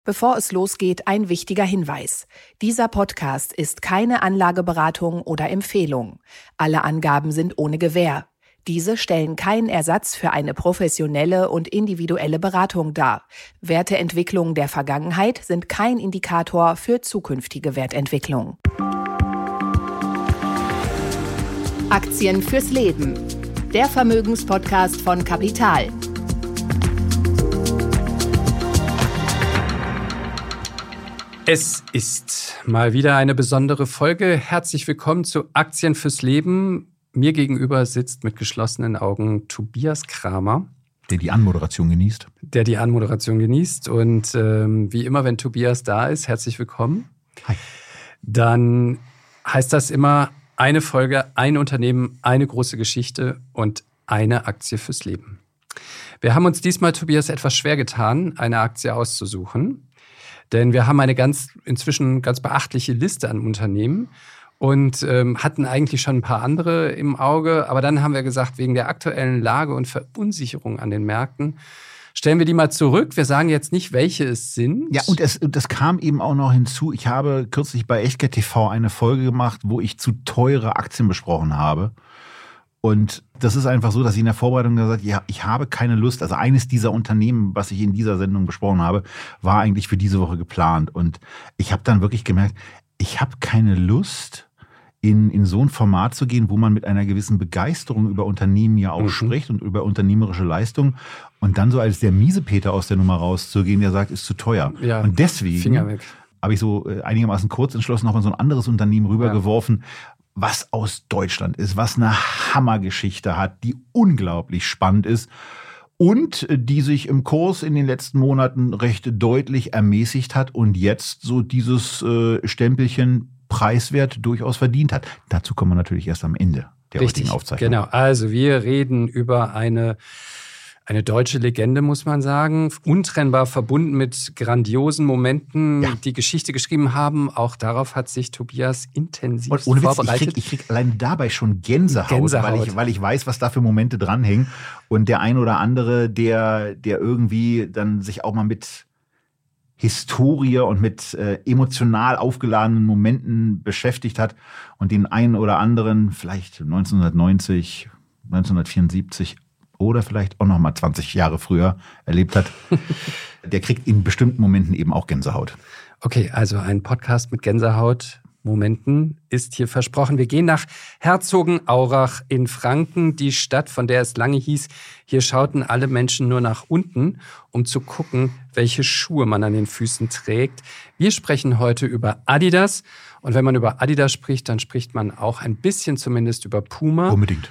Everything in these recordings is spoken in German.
Bevor es losgeht, ein wichtiger Hinweis. Dieser Podcast ist keine Anlageberatung oder Empfehlung. Alle Angaben sind ohne Gewähr. Diese stellen keinen Ersatz für eine professionelle und individuelle Beratung dar. Werteentwicklungen der Vergangenheit sind kein Indikator für zukünftige Wertentwicklung. Aktien fürs Leben. Der Vermögenspodcast von Kapital. Es ist mal wieder eine besondere Folge. Herzlich willkommen zu Aktien fürs Leben. Mir gegenüber sitzt mit geschlossenen Augen Tobias Kramer. Der die Anmoderation genießt. Und wie immer, wenn Tobias da ist, herzlich willkommen. Hi. Dann heißt das immer eine Folge, ein Unternehmen, eine große Geschichte und eine Aktie fürs Leben. Wir haben uns diesmal, Tobias, etwas schwer getan, eine Aktie auszusuchen. Denn wir haben eine inzwischen ganz beachtliche Liste an Unternehmen und hatten eigentlich schon ein paar andere im Auge. Aber dann haben wir gesagt, wegen der aktuellen Lage und Verunsicherung an den Märkten, stellen wir die mal zurück. Wir sagen jetzt nicht, welche es sind. Ja, und das kam eben auch noch hinzu. Ich habe kürzlich bei Echtgeld TV eine Folge gemacht, wo ich zu teure Aktien besprochen habe. Und das ist einfach so, dass ich in der Vorbereitung gesagt habe, ja, ich habe keine Lust. Also eines dieser Unternehmen, was ich in dieser Sendung besprochen habe, war eigentlich für diese Woche geplant. Und ich habe dann wirklich gemerkt, ich habe keine Lust, in so ein Format zu gehen, wo man mit einer gewissen Begeisterung über Unternehmen ja auch spricht und über unternehmerische Leistung. Und dann so als der Miesepeter aus der Nummer rauszugehen, der sagt, ist zu teuer. Ja, und deswegen habe ich so einigermaßen kurz entschlossen noch in so ein anderes Unternehmen rübergeworfen, was aus Deutschland ist, was eine Hammergeschichte hat, die unglaublich spannend ist und die sich im Kurs in den letzten Monaten recht deutlich ermäßigt hat und jetzt so dieses Stempelchen preiswert durchaus verdient hat. Dazu kommen wir natürlich erst am Ende der heutigen Aufzeichnung. Genau, also wir reden über eine deutsche Legende, muss man sagen, untrennbar verbunden mit grandiosen Momenten, die Geschichte geschrieben haben. Auch darauf hat sich Tobias intensiv vorbereitet. Ich krieg allein dabei schon Gänsehaut. Weil ich weiß, was da für Momente dranhängen. Und der ein oder andere, der irgendwie dann sich auch mal mit Historie und mit emotional aufgeladenen Momenten beschäftigt hat und den einen oder anderen vielleicht 1990, 1974 oder vielleicht auch noch mal 20 Jahre früher erlebt hat, der kriegt in bestimmten Momenten eben auch Gänsehaut. Okay, also ein Podcast mit Gänsehaut-Momenten ist hier versprochen. Wir gehen nach Herzogenaurach in Franken, die Stadt, von der es lange hieß, hier schauten alle Menschen nur nach unten, um zu gucken, welche Schuhe man an den Füßen trägt. Wir sprechen heute über Adidas. Und wenn man über Adidas spricht, dann spricht man auch ein bisschen zumindest über Puma. Unbedingt.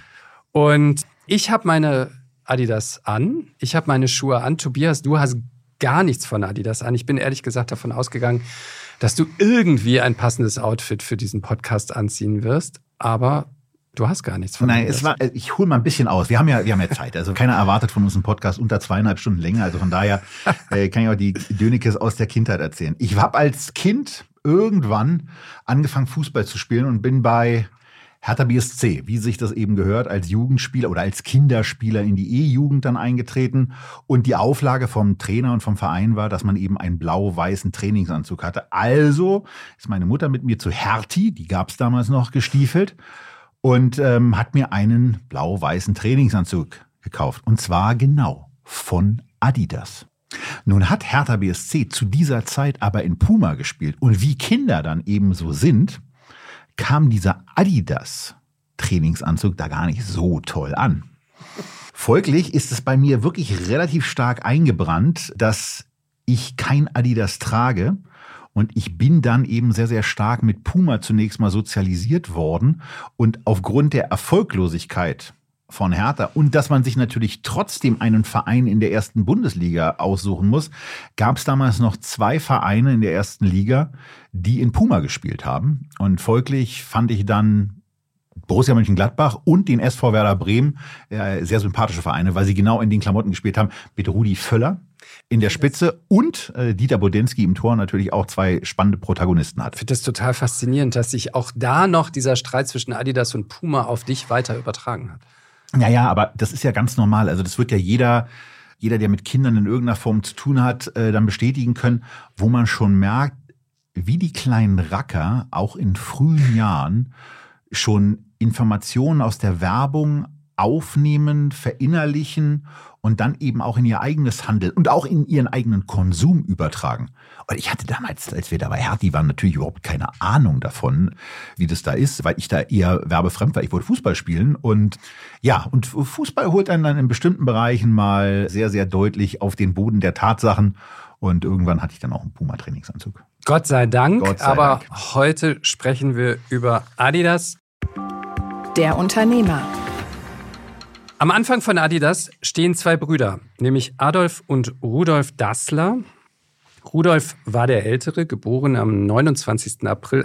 Und ich habe meine Adidas an. Ich habe meine Schuhe an. Tobias, du hast gar nichts von Adidas an. Ich bin ehrlich gesagt davon ausgegangen, dass du irgendwie ein passendes Outfit für diesen Podcast anziehen wirst. Aber du hast gar nichts von Adidas. Nein, ich hole mal ein bisschen aus. Wir haben ja Zeit. Also keiner erwartet von uns einen Podcast unter 2,5 Stunden Länge. Also von daher kann ich auch die Dönekes aus der Kindheit erzählen. Ich habe als Kind irgendwann angefangen, Fußball zu spielen und bin bei Hertha BSC, wie sich das eben gehört, als Jugendspieler oder als Kinderspieler in die E-Jugend dann eingetreten. Und die Auflage vom Trainer und vom Verein war, dass man eben einen blau-weißen Trainingsanzug hatte. Also ist meine Mutter mit mir zu Hertie, die gab es damals noch, gestiefelt und hat mir einen blau-weißen Trainingsanzug gekauft. Und zwar genau von Adidas. Nun hat Hertha BSC zu dieser Zeit aber in Puma gespielt. Und wie Kinder dann eben so sind, kam dieser Adidas-Trainingsanzug da gar nicht so toll an. Folglich ist es bei mir wirklich relativ stark eingebrannt, dass ich kein Adidas trage. Und ich bin dann eben sehr, sehr stark mit Puma zunächst mal sozialisiert worden. Und aufgrund der Erfolglosigkeit von Hertha und dass man sich natürlich trotzdem einen Verein in der ersten Bundesliga aussuchen muss, gab es damals noch 2 Vereine in der ersten Liga, die in Puma gespielt haben. Und folglich fand ich dann Borussia Mönchengladbach und den SV Werder Bremen sehr sympathische Vereine, weil sie genau in den Klamotten gespielt haben, mit Rudi Völler in der Spitze und Dieter Bodensky im Tor natürlich auch 2 spannende Protagonisten hat. Ich finde das total faszinierend, dass sich auch da noch dieser Streit zwischen Adidas und Puma auf dich weiter übertragen hat. Naja, aber das ist ja ganz normal. Also das wird ja jeder jeder, der mit Kindern in irgendeiner Form zu tun hat, dann bestätigen können, wo man schon merkt, wie die kleinen Racker auch in frühen Jahren schon Informationen aus der Werbung aufnehmen, verinnerlichen und dann eben auch in ihr eigenes Handeln und auch in ihren eigenen Konsum übertragen. Und ich hatte damals, als wir da bei Hertie waren, natürlich überhaupt keine Ahnung davon, wie das da ist, weil ich da eher werbefremd war. Ich wollte Fußball spielen und ja, und Fußball holt einen dann in bestimmten Bereichen mal sehr, sehr deutlich auf den Boden der Tatsachen. Und irgendwann hatte ich dann auch einen Puma-Trainingsanzug. Gott sei Dank. Gott sei aber Dank. Heute sprechen wir über Adidas. Der Unternehmer. Am Anfang von Adidas stehen zwei Brüder, nämlich Adolf und Rudolf Dassler. Rudolf war der Ältere, geboren am 29. April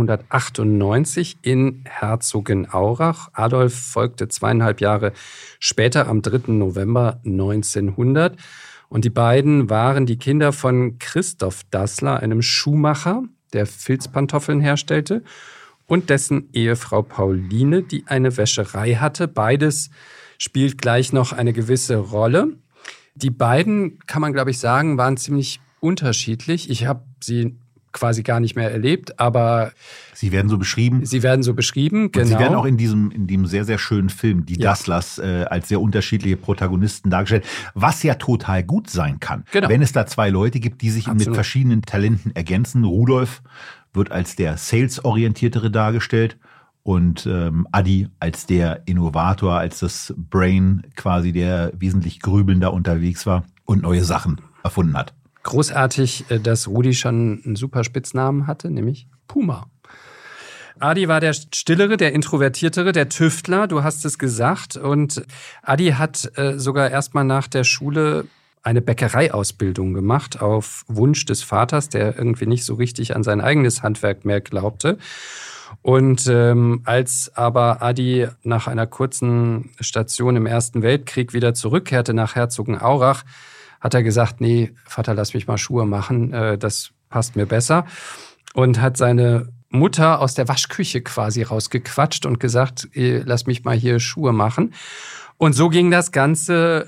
1898 in Herzogenaurach. Adolf folgte 2,5 Jahre später am 3. November 1900. Und die beiden waren die Kinder von Christoph Dassler, einem Schuhmacher, der Filzpantoffeln herstellte, und dessen Ehefrau Pauline, die eine Wäscherei hatte. Beides spielt gleich noch eine gewisse Rolle. Die beiden, kann man glaube ich sagen, waren ziemlich unterschiedlich. Ich habe sie quasi gar nicht mehr erlebt, aber Sie werden so beschrieben. Sie werden so beschrieben, Und genau. Sie werden auch in dem sehr, sehr schönen Film, die Dasslers, als sehr unterschiedliche Protagonisten dargestellt, was ja total gut sein kann. Genau. Wenn es da zwei Leute gibt, die sich Absolut. mit verschiedenen Talenten ergänzen. Rudolf wird als der Sales-Orientiertere dargestellt und Adi als der Innovator, als das Brain quasi, der wesentlich grübelnder unterwegs war und neue Sachen erfunden hat. Großartig, dass Rudi schon einen super Spitznamen hatte, nämlich Puma. Adi war der Stillere, der Introvertiertere, der Tüftler, du hast es gesagt. Und Adi hat sogar erstmal nach der Schule eine Bäckereiausbildung gemacht, auf Wunsch des Vaters, der irgendwie nicht so richtig an sein eigenes Handwerk mehr glaubte. Und als aber Adi nach einer kurzen Station im Ersten Weltkrieg wieder zurückkehrte nach Herzogenaurach, hat er gesagt, nee, Vater, lass mich mal Schuhe machen, das passt mir besser. Und hat seine Mutter aus der Waschküche quasi rausgequatscht und gesagt, lass mich mal hier Schuhe machen. Und so ging das Ganze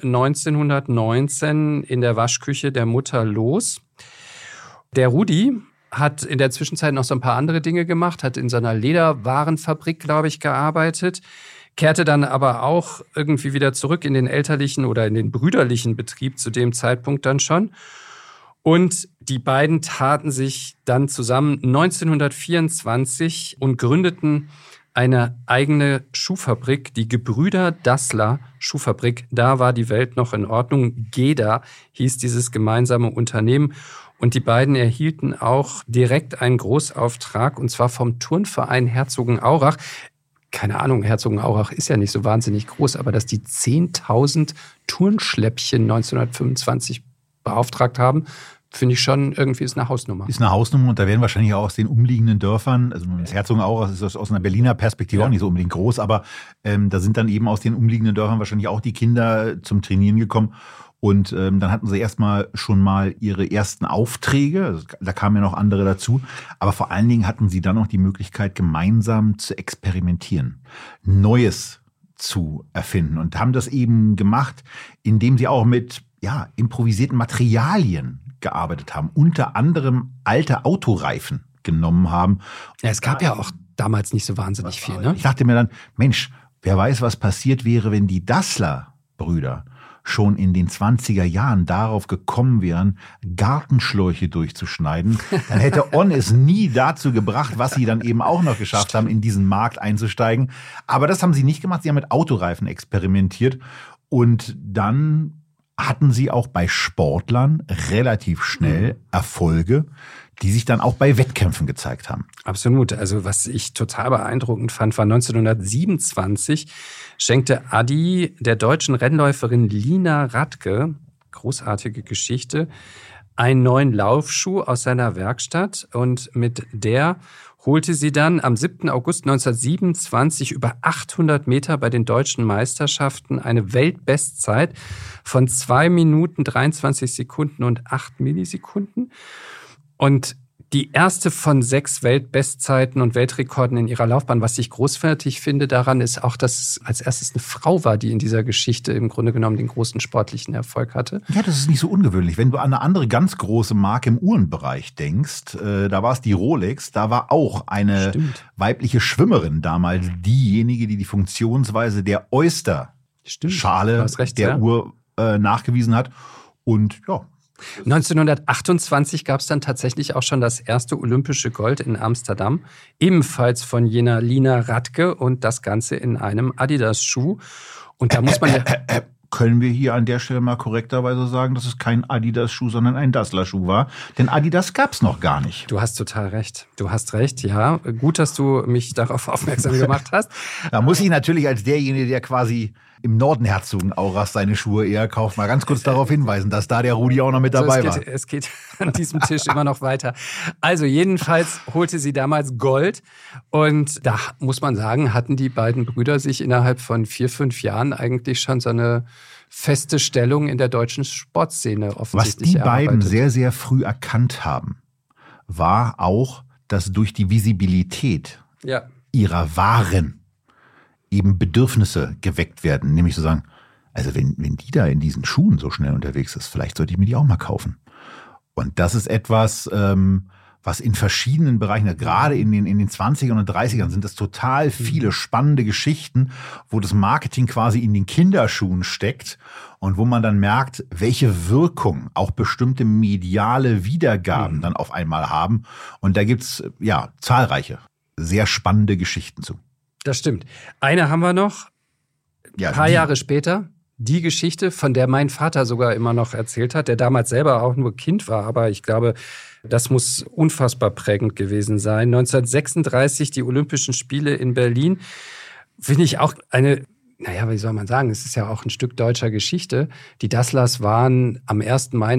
1919 in der Waschküche der Mutter los. Der Rudi hat in der Zwischenzeit noch so ein paar andere Dinge gemacht, hat in so einer Lederwarenfabrik, glaube ich, gearbeitet, kehrte dann aber auch irgendwie wieder zurück in den elterlichen oder in den brüderlichen Betrieb zu dem Zeitpunkt dann schon. Und die beiden taten sich dann zusammen 1924 und gründeten eine eigene Schuhfabrik, die Gebrüder Dassler Schuhfabrik. Da war die Welt noch in Ordnung. GEDA hieß dieses gemeinsame Unternehmen. Und die beiden erhielten auch direkt einen Großauftrag, und zwar vom Turnverein Herzogenaurach. Keine Ahnung, Herzogenaurach ist ja nicht so wahnsinnig groß, aber dass die 10.000 Turnschläppchen 1925 beauftragt haben, finde ich schon, irgendwie ist eine Hausnummer. Ist eine Hausnummer und da werden wahrscheinlich auch aus den umliegenden Dörfern, also das Herzogenaurach ist aus einer Berliner Perspektive auch nicht so unbedingt groß, aber da sind dann eben aus den umliegenden Dörfern wahrscheinlich auch die Kinder zum Trainieren gekommen. Und dann hatten sie erstmal schon mal ihre ersten Aufträge, also da kamen ja noch andere dazu, aber vor allen Dingen hatten sie dann noch die Möglichkeit, gemeinsam zu experimentieren, Neues zu erfinden und haben das eben gemacht, indem sie auch mit improvisierten Materialien gearbeitet haben, unter anderem alte Autoreifen genommen haben. Ja, es gab ja auch damals nicht so wahnsinnig viel, ne? Ich dachte mir dann, Mensch, wer weiß, was passiert wäre, wenn die Dassler-Brüder schon in den 20er Jahren darauf gekommen wären, Gartenschläuche durchzuschneiden, dann hätte On es nie dazu gebracht, was sie dann eben auch noch geschafft haben, in diesen Markt einzusteigen. Aber das haben sie nicht gemacht. Sie haben mit Autoreifen experimentiert und dann hatten sie auch bei Sportlern relativ schnell Erfolge, die sich dann auch bei Wettkämpfen gezeigt haben. Absolut. Also was ich total beeindruckend fand, war 1927 schenkte Adi der deutschen Rennläuferin Lina Radke, großartige Geschichte, einen neuen Laufschuh aus seiner Werkstatt, und mit der holte sie dann am 7. August 1927 über 800 Meter bei den deutschen Meisterschaften eine Weltbestzeit von 2 Minuten 23 Sekunden und 8 Millisekunden. Und Die erste von 6 Weltbestzeiten und Weltrekorden in ihrer Laufbahn. Was ich großartig finde daran, ist auch, dass es als erstes eine Frau war, die in dieser Geschichte im Grunde genommen den großen sportlichen Erfolg hatte. Ja, das ist nicht so ungewöhnlich. Wenn du an eine andere ganz große Marke im Uhrenbereich denkst, da war es die Rolex, da war auch eine weibliche Schwimmerin damals diejenige, die die Funktionsweise der Oyster-Schale der Uhr nachgewiesen hat. Und ja. 1928 gab es dann tatsächlich auch schon das erste olympische Gold in Amsterdam, ebenfalls von jener Lina Radke und das Ganze in einem Adidas-Schuh. Und da muss man ja... Können wir hier an der Stelle mal korrekterweise sagen, dass es kein Adidas-Schuh, sondern ein Dassler-Schuh war? Denn Adidas gab's noch gar nicht. Du hast total recht. Du hast recht, ja. Gut, dass du mich darauf aufmerksam gemacht hast. Da muss ich natürlich als derjenige, der quasi im Norden Herzogenaurach seine Schuhe eher kauft, mal ganz kurz darauf hinweisen, dass da der Rudi auch noch mit dabei war. Es geht an diesem Tisch immer noch weiter. Also jedenfalls holte sie damals Gold. Und da muss man sagen, hatten die beiden Brüder sich innerhalb von 4-5 Jahren eigentlich schon so eine feste Stellung in der deutschen Sportszene offensichtlich erarbeitet. Was die beiden sehr, sehr früh erkannt haben, war auch, dass durch die Visibilität ihrer Waren eben Bedürfnisse geweckt werden. Nämlich zu sagen, also wenn die da in diesen Schuhen so schnell unterwegs ist, vielleicht sollte ich mir die auch mal kaufen. Und das ist etwas, was in verschiedenen Bereichen, gerade in den 20ern und 30ern sind das total viele spannende Geschichten, wo das Marketing quasi in den Kinderschuhen steckt und wo man dann merkt, welche Wirkung auch bestimmte mediale Wiedergaben dann auf einmal haben. Und da gibt's zahlreiche, sehr spannende Geschichten zu. Das stimmt. Eine haben wir noch, ein paar Jahre später. Die Geschichte, von der mein Vater sogar immer noch erzählt hat, der damals selber auch nur Kind war, aber ich glaube, das muss unfassbar prägend gewesen sein. 1936 die Olympischen Spiele in Berlin, finde ich auch wie soll man sagen, es ist ja auch ein Stück deutscher Geschichte. Die Dasslers waren am 1. Mai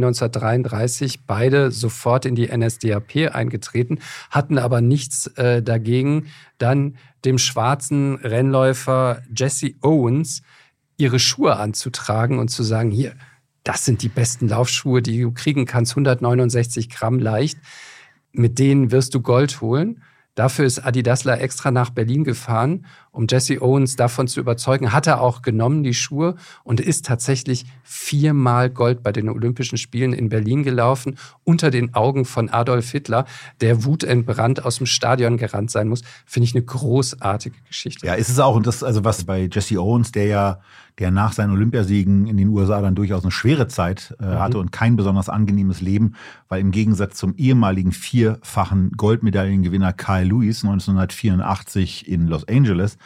1933 beide sofort in die NSDAP eingetreten, hatten aber nichts dagegen, dann dem schwarzen Rennläufer Jesse Owens ihre Schuhe anzutragen und zu sagen, hier, das sind die besten Laufschuhe, die du kriegen kannst, 169 Gramm leicht, mit denen wirst du Gold holen. Dafür ist Adi Dassler extra nach Berlin gefahren, um Jesse Owens davon zu überzeugen. Hat er auch genommen, die Schuhe, und ist tatsächlich 4-mal Gold bei den Olympischen Spielen in Berlin gelaufen, unter den Augen von Adolf Hitler, der wutentbrannt aus dem Stadion gerannt sein muss. Finde ich eine großartige Geschichte. Ja, ist es auch. Und das, also was bei Jesse Owens, der nach seinen Olympiasiegen in den USA dann durchaus eine schwere Zeit hatte und kein besonders angenehmes Leben, weil im Gegensatz zum ehemaligen 4-fachen Goldmedaillengewinner Carl Lewis 1984 in Los Angeles,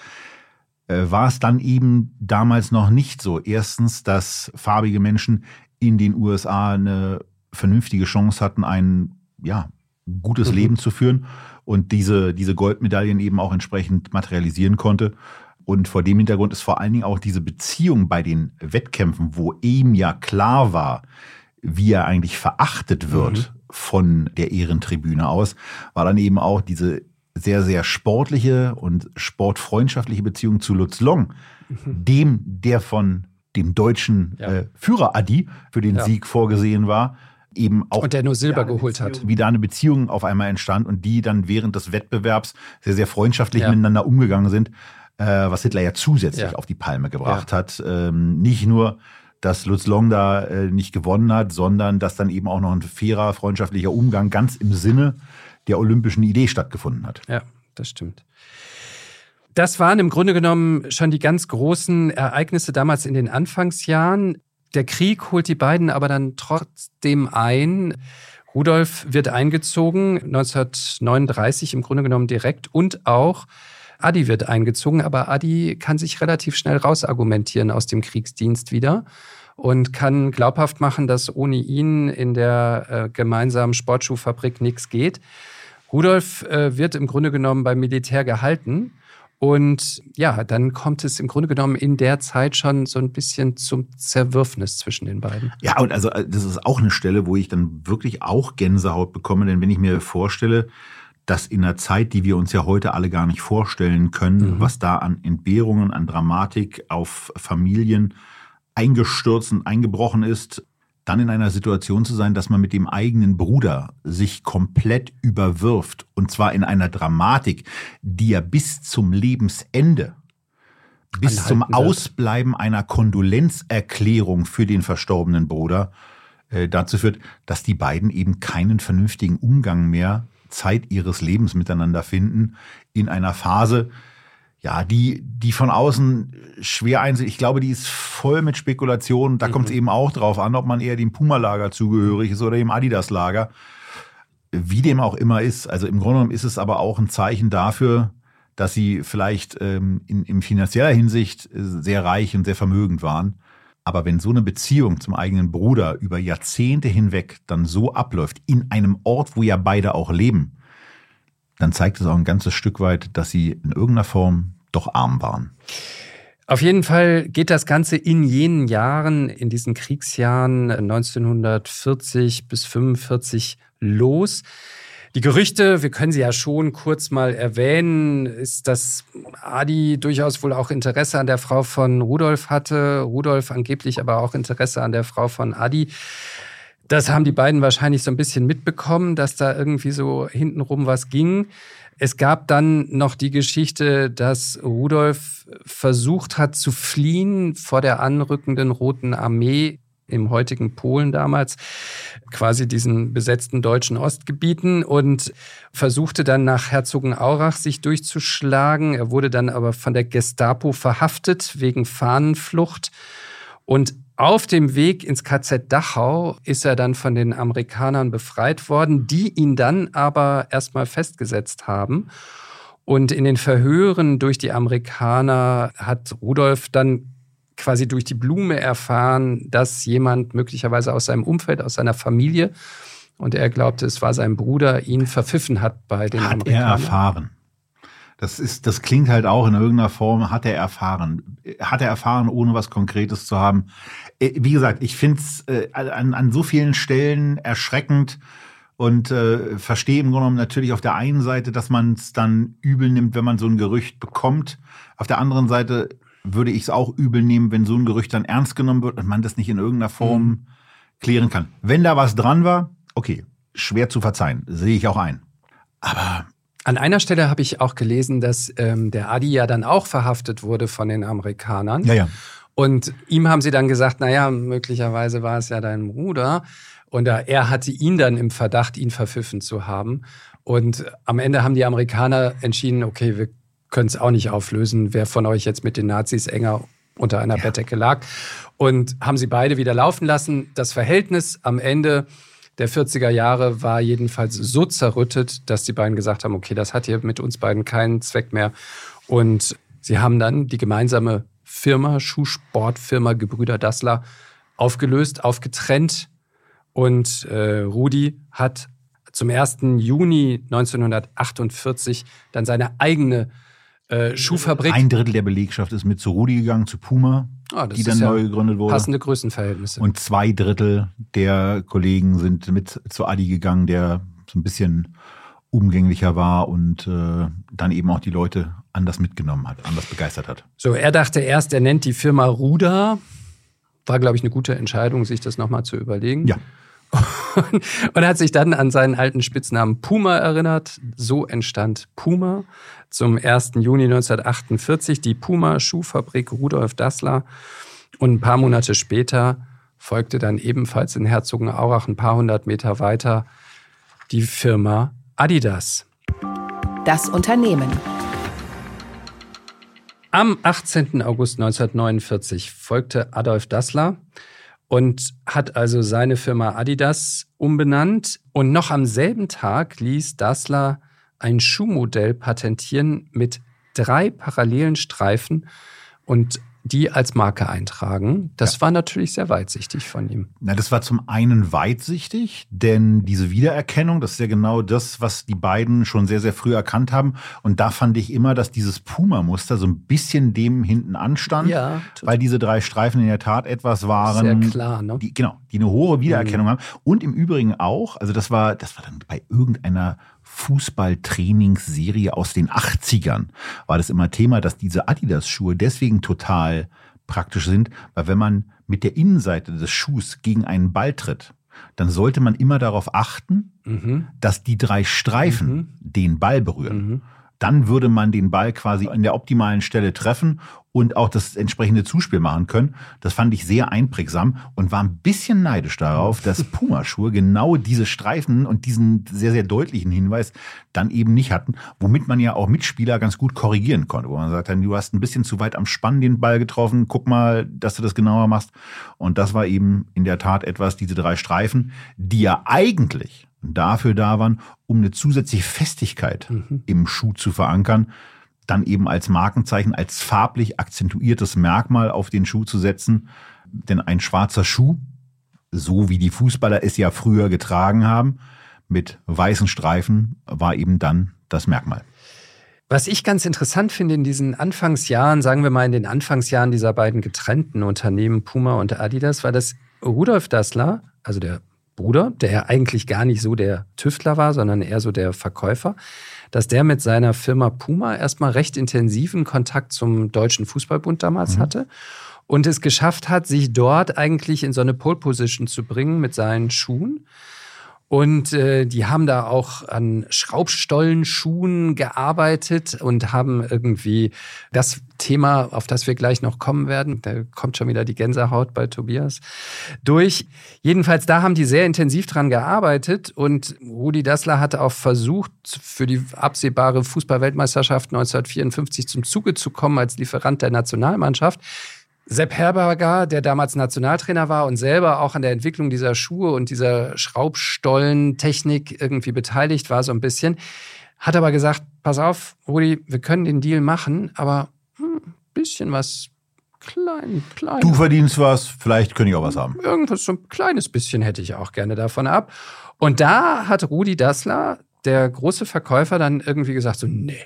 war es dann eben damals noch nicht so. Erstens, dass farbige Menschen in den USA eine vernünftige Chance hatten, ein gutes Leben zu führen und diese Goldmedaillen eben auch entsprechend materialisieren konnte. Und vor dem Hintergrund ist vor allen Dingen auch diese Beziehung bei den Wettkämpfen, wo ihm ja klar war, wie er eigentlich verachtet wird von der Ehrentribüne aus, war dann eben auch diese sehr, sehr sportliche und sportfreundschaftliche Beziehung zu Lutz Long, der von dem deutschen Führer Adi für den Sieg vorgesehen war, eben auch. Und der nur Silber geholt hat. Wie da eine Beziehung auf einmal entstand und die dann während des Wettbewerbs sehr, sehr freundschaftlich miteinander umgegangen sind. Was Hitler ja zusätzlich auf die Palme gebracht hat. Nicht nur, dass Lutz Long da nicht gewonnen hat, sondern dass dann eben auch noch ein fairer, freundschaftlicher Umgang ganz im Sinne der olympischen Idee stattgefunden hat. Ja, das stimmt. Das waren im Grunde genommen schon die ganz großen Ereignisse damals in den Anfangsjahren. Der Krieg holt die beiden aber dann trotzdem ein. Rudolf wird eingezogen, 1939 im Grunde genommen direkt, und auch Adi wird eingezogen, aber Adi kann sich relativ schnell rausargumentieren aus dem Kriegsdienst wieder und kann glaubhaft machen, dass ohne ihn in der gemeinsamen Sportschuhfabrik nichts geht. Rudolf wird im Grunde genommen beim Militär gehalten und dann kommt es im Grunde genommen in der Zeit schon so ein bisschen zum Zerwürfnis zwischen den beiden. Ja, und also das ist auch eine Stelle, wo ich dann wirklich auch Gänsehaut bekomme, denn wenn ich mir vorstelle, dass in einer Zeit, die wir uns ja heute alle gar nicht vorstellen können, was da an Entbehrungen, an Dramatik auf Familien eingestürzt und eingebrochen ist, dann in einer Situation zu sein, dass man mit dem eigenen Bruder sich komplett überwirft. Und zwar in einer Dramatik, die ja bis zum Lebensende, bis zum Ausbleiben einer Kondolenzerklärung für den verstorbenen Bruder dazu führt, dass die beiden eben keinen vernünftigen Umgang mehr Zeit ihres Lebens miteinander finden in einer Phase, ja, die von außen schwer einsieht. Ich glaube, die ist voll mit Spekulationen. Da kommt es eben auch drauf an, ob man eher dem Puma-Lager zugehörig ist oder dem Adidas-Lager. Wie dem auch immer ist. Also im Grunde genommen ist es aber auch ein Zeichen dafür, dass sie vielleicht in finanzieller Hinsicht sehr reich und sehr vermögend waren. Aber wenn so eine Beziehung zum eigenen Bruder über Jahrzehnte hinweg dann so abläuft, in einem Ort, wo ja beide auch leben, dann zeigt es auch ein ganzes Stück weit, dass sie in irgendeiner Form doch arm waren. Auf jeden Fall geht das Ganze in jenen Jahren, in diesen Kriegsjahren 1940 bis 1945 los. Die Gerüchte, wir können sie ja schon kurz mal erwähnen, ist, dass Adi durchaus wohl auch Interesse an der Frau von Rudolf hatte, Rudolf angeblich aber auch Interesse an der Frau von Adi. Das haben die beiden wahrscheinlich so ein bisschen mitbekommen, dass da irgendwie so hintenrum was ging. Es gab dann noch die Geschichte, dass Rudolf versucht hat zu fliehen vor der anrückenden Roten Armee im heutigen Polen damals, quasi diesen besetzten deutschen Ostgebieten, und versuchte dann nach Herzogenaurach sich durchzuschlagen. Er wurde dann aber von der Gestapo verhaftet wegen Fahnenflucht. Und auf dem Weg ins KZ Dachau ist er dann von den Amerikanern befreit worden, die ihn dann aber erstmal festgesetzt haben. Und in den Verhören durch die Amerikaner hat Rudolf dann quasi durch die Blume erfahren, dass jemand möglicherweise aus seinem Umfeld, aus seiner Familie, und er glaubte, es war sein Bruder, ihn verpfiffen hat bei den Amerikanern. Hat er erfahren? Das klingt halt auch in irgendeiner Form, hat er erfahren. Hat er erfahren, ohne was Konkretes zu haben? Wie gesagt, ich finde es an so vielen Stellen erschreckend und verstehe im Grunde genommen natürlich auf der einen Seite, dass man es dann übel nimmt, wenn man so ein Gerücht bekommt. Auf der anderen Seite würde ich es auch übel nehmen, wenn so ein Gerücht dann ernst genommen wird und man das nicht in irgendeiner Form klären kann. Wenn da was dran war, okay, schwer zu verzeihen, sehe ich auch ein. Aber an einer Stelle habe ich auch gelesen, dass der Adi ja dann auch verhaftet wurde von den Amerikanern. Ja. Und ihm haben sie dann gesagt, naja, möglicherweise war es ja dein Bruder. Und er hatte ihn dann im Verdacht, ihn verpfiffen zu haben. Und am Ende haben die Amerikaner entschieden, okay, wir können es auch nicht auflösen, wer von euch jetzt mit den Nazis enger unter einer Bettdecke lag. Und haben sie beide wieder laufen lassen. Das Verhältnis am Ende der 40er Jahre war jedenfalls so zerrüttet, dass die beiden gesagt haben, okay, das hat hier mit uns beiden keinen Zweck mehr. Und sie haben dann die gemeinsame Firma, Schuhsportfirma Gebrüder Dassler, aufgelöst, aufgetrennt. Und Rudi hat zum 1. Juni 1948 dann seine eigene Schuhfabrik. 1/3 der Belegschaft ist mit zu Rudi gegangen, zu Puma, die dann neu gegründet wurde. Passende Größenverhältnisse. Und 2/3 der Kollegen sind mit zu Adi gegangen, der so ein bisschen umgänglicher war und dann eben auch die Leute anders mitgenommen hat, anders begeistert hat. So, er dachte erst, er nennt die Firma Ruda. War, glaube ich, eine gute Entscheidung, sich das nochmal zu überlegen. Ja. Und hat sich dann an seinen alten Spitznamen Puma erinnert. So entstand Puma zum 1. Juni 1948, die Puma-Schuhfabrik Rudolf Dassler. Und ein paar Monate später folgte dann ebenfalls in Herzogenaurach, ein paar hundert Meter weiter, die Firma Adidas. Das Unternehmen. Am 18. August 1949 folgte Adolf Dassler und hat also seine Firma Adidas umbenannt. Und noch am selben Tag ließ Dassler ein Schuhmodell patentieren mit 3 parallelen Streifen und die als Marke eintragen. Das war natürlich sehr weitsichtig von ihm. Na, das war zum einen weitsichtig, denn diese Wiedererkennung, das ist ja genau das, was die beiden schon sehr, sehr früh erkannt haben. Und da fand ich immer, dass dieses Puma-Muster so ein bisschen dem hinten anstand, weil diese 3 Streifen in der Tat etwas waren, sehr klar, ne? die eine hohe Wiedererkennung haben. Und im Übrigen auch, also das war dann bei irgendeiner Fußballtrainingsserie aus den 80ern war das immer Thema, dass diese Adidas-Schuhe deswegen total praktisch sind, weil wenn man mit der Innenseite des Schuhs gegen einen Ball tritt, dann sollte man immer darauf achten, dass die 3 Streifen den Ball berühren. Dann würde man den Ball quasi an der optimalen Stelle treffen und auch das entsprechende Zuspiel machen können. Das fand ich sehr einprägsam und war ein bisschen neidisch darauf, dass Puma-Schuhe genau diese Streifen und diesen sehr, sehr deutlichen Hinweis dann eben nicht hatten, womit man ja auch Mitspieler ganz gut korrigieren konnte. Wo man sagt, du hast ein bisschen zu weit am Spann den Ball getroffen, guck mal, dass du das genauer machst. Und das war eben in der Tat etwas, diese 3 Streifen, die ja eigentlich dafür da waren, um eine zusätzliche Festigkeit im Schuh zu verankern, dann eben als Markenzeichen, als farblich akzentuiertes Merkmal auf den Schuh zu setzen. Denn ein schwarzer Schuh, so wie die Fußballer es ja früher getragen haben, mit weißen Streifen, war eben dann das Merkmal. Was ich ganz interessant finde in diesen Anfangsjahren, sagen wir mal in den Anfangsjahren dieser beiden getrennten Unternehmen Puma und Adidas, war, dass Rudolf Dassler, also der Bruder, der ja eigentlich gar nicht so der Tüftler war, sondern eher so der Verkäufer, dass der mit seiner Firma Puma erstmal recht intensiven Kontakt zum Deutschen Fußballbund damals hatte und es geschafft hat, sich dort eigentlich in so eine Pole Position zu bringen mit seinen Schuhen. Und die haben da auch an Schraubstollenschuhen gearbeitet und haben irgendwie das Thema, auf das wir gleich noch kommen werden, da kommt schon wieder die Gänsehaut bei Tobias, durch. Jedenfalls, da haben die sehr intensiv dran gearbeitet und Rudi Dassler hatte auch versucht, für die absehbare Fußball-Weltmeisterschaft 1954 zum Zuge zu kommen als Lieferant der Nationalmannschaft. Sepp Herberger, der damals Nationaltrainer war und selber auch an der Entwicklung dieser Schuhe und dieser Schraubstollentechnik irgendwie beteiligt war so ein bisschen, hat aber gesagt, pass auf, Rudi, wir können den Deal machen, aber ein bisschen was klein. Du verdienst was, vielleicht könnte ich auch was haben. Irgendwas, so ein kleines bisschen hätte ich auch gerne davon ab. Und da hat Rudi Dassler, der große Verkäufer, dann irgendwie gesagt so, nee,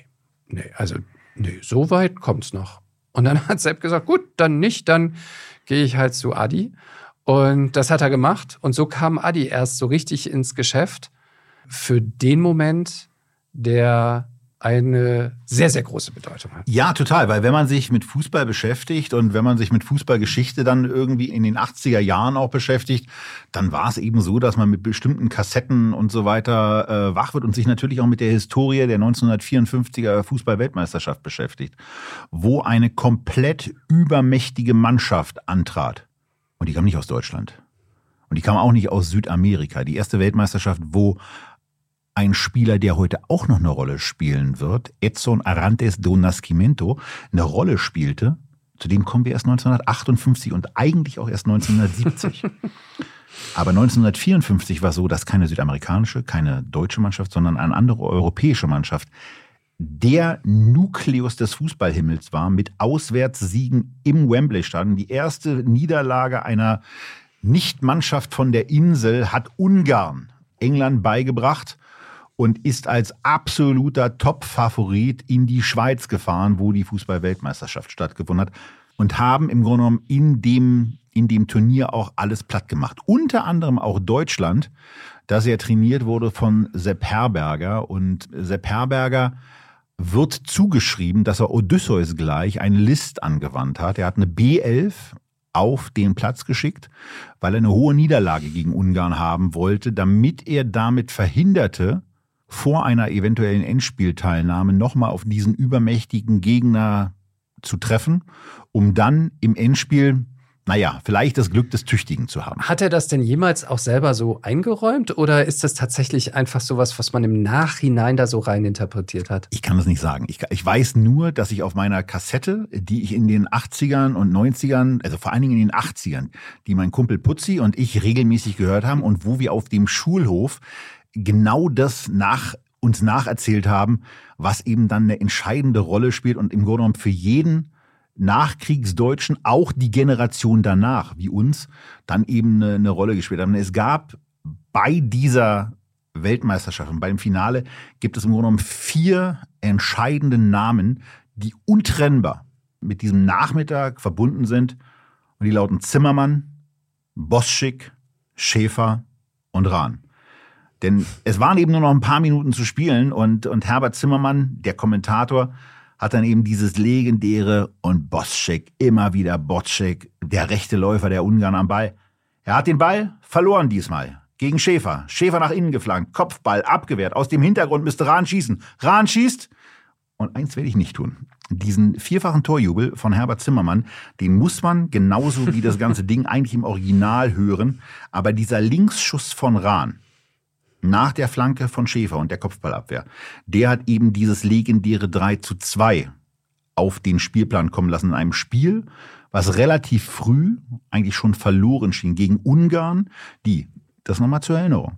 so weit kommt's noch. Und dann hat Sepp gesagt, gut, dann nicht, dann gehe ich halt zu Adi. Und das hat er gemacht. Und so kam Adi erst so richtig ins Geschäft für den Moment, der eine sehr, sehr große Bedeutung hat. Ja, total, weil wenn man sich mit Fußball beschäftigt und wenn man sich mit Fußballgeschichte dann irgendwie in den 80er Jahren auch beschäftigt, dann war es eben so, dass man mit bestimmten Kassetten und so weiter wach wird und sich natürlich auch mit der Historie der 1954er Fußball-Weltmeisterschaft beschäftigt, wo eine komplett übermächtige Mannschaft antrat. Und die kam nicht aus Deutschland. Und die kam auch nicht aus Südamerika. Die erste Weltmeisterschaft, wo ein Spieler, der heute auch noch eine Rolle spielen wird, Edson Arantes do Nascimento, eine Rolle spielte. Zu dem kommen wir erst 1958 und eigentlich auch erst 1970. Aber 1954 war es so, dass keine südamerikanische, keine deutsche Mannschaft, sondern eine andere europäische Mannschaft der Nukleus des Fußballhimmels war, mit Auswärtssiegen im Wembley-Stadion. Die erste Niederlage einer Nichtmannschaft von der Insel hat Ungarn England beigebracht und ist als absoluter Top-Favorit in die Schweiz gefahren, wo die Fußball-Weltmeisterschaft stattgefunden hat, und haben im Grunde genommen in dem Turnier auch alles platt gemacht. Unter anderem auch Deutschland, das ja trainiert wurde von Sepp Herberger. Und Sepp Herberger wird zugeschrieben, dass er Odysseus gleich eine List angewandt hat. Er hat eine B11 auf den Platz geschickt, weil er eine hohe Niederlage gegen Ungarn haben wollte, damit er damit verhinderte, vor einer eventuellen Endspielteilnahme nochmal auf diesen übermächtigen Gegner zu treffen, um dann im Endspiel, vielleicht das Glück des Tüchtigen zu haben. Hat er das denn jemals auch selber so eingeräumt oder ist das tatsächlich einfach sowas, was man im Nachhinein da so rein interpretiert hat? Ich kann das nicht sagen. Ich weiß nur, dass ich auf meiner Kassette, die ich in den 80ern und 90ern, also vor allen Dingen in den 80ern, die mein Kumpel Putzi und ich regelmäßig gehört haben und wo wir auf dem Schulhof genau das uns nacherzählt haben, was eben dann eine entscheidende Rolle spielt und im Grunde genommen für jeden Nachkriegsdeutschen, auch die Generation danach, wie uns, dann eben eine Rolle gespielt haben. Es gab bei dieser Weltmeisterschaft und beim Finale gibt es im Grunde genommen 4 entscheidende Namen, die untrennbar mit diesem Nachmittag verbunden sind. Und die lauten Zimmermann, Boschik, Schäfer und Rahn. Denn es waren eben nur noch ein paar Minuten zu spielen und Herbert Zimmermann, der Kommentator, hat dann eben dieses legendäre und Bošek, immer wieder Bošek, der rechte Läufer der Ungarn am Ball. Er hat den Ball verloren diesmal. Gegen Schäfer. Schäfer nach innen geflankt. Kopfball abgewehrt. Aus dem Hintergrund müsste Rahn schießen. Rahn schießt. Und eins werde ich nicht tun. Diesen 4-fachen Torjubel von Herbert Zimmermann, den muss man genauso wie das ganze Ding eigentlich im Original hören. Aber dieser Linksschuss von Rahn nach der Flanke von Schäfer und der Kopfballabwehr, der hat eben dieses legendäre 3:2 auf den Spielplan kommen lassen in einem Spiel, was relativ früh eigentlich schon verloren schien gegen Ungarn, die, das nochmal zur Erinnerung,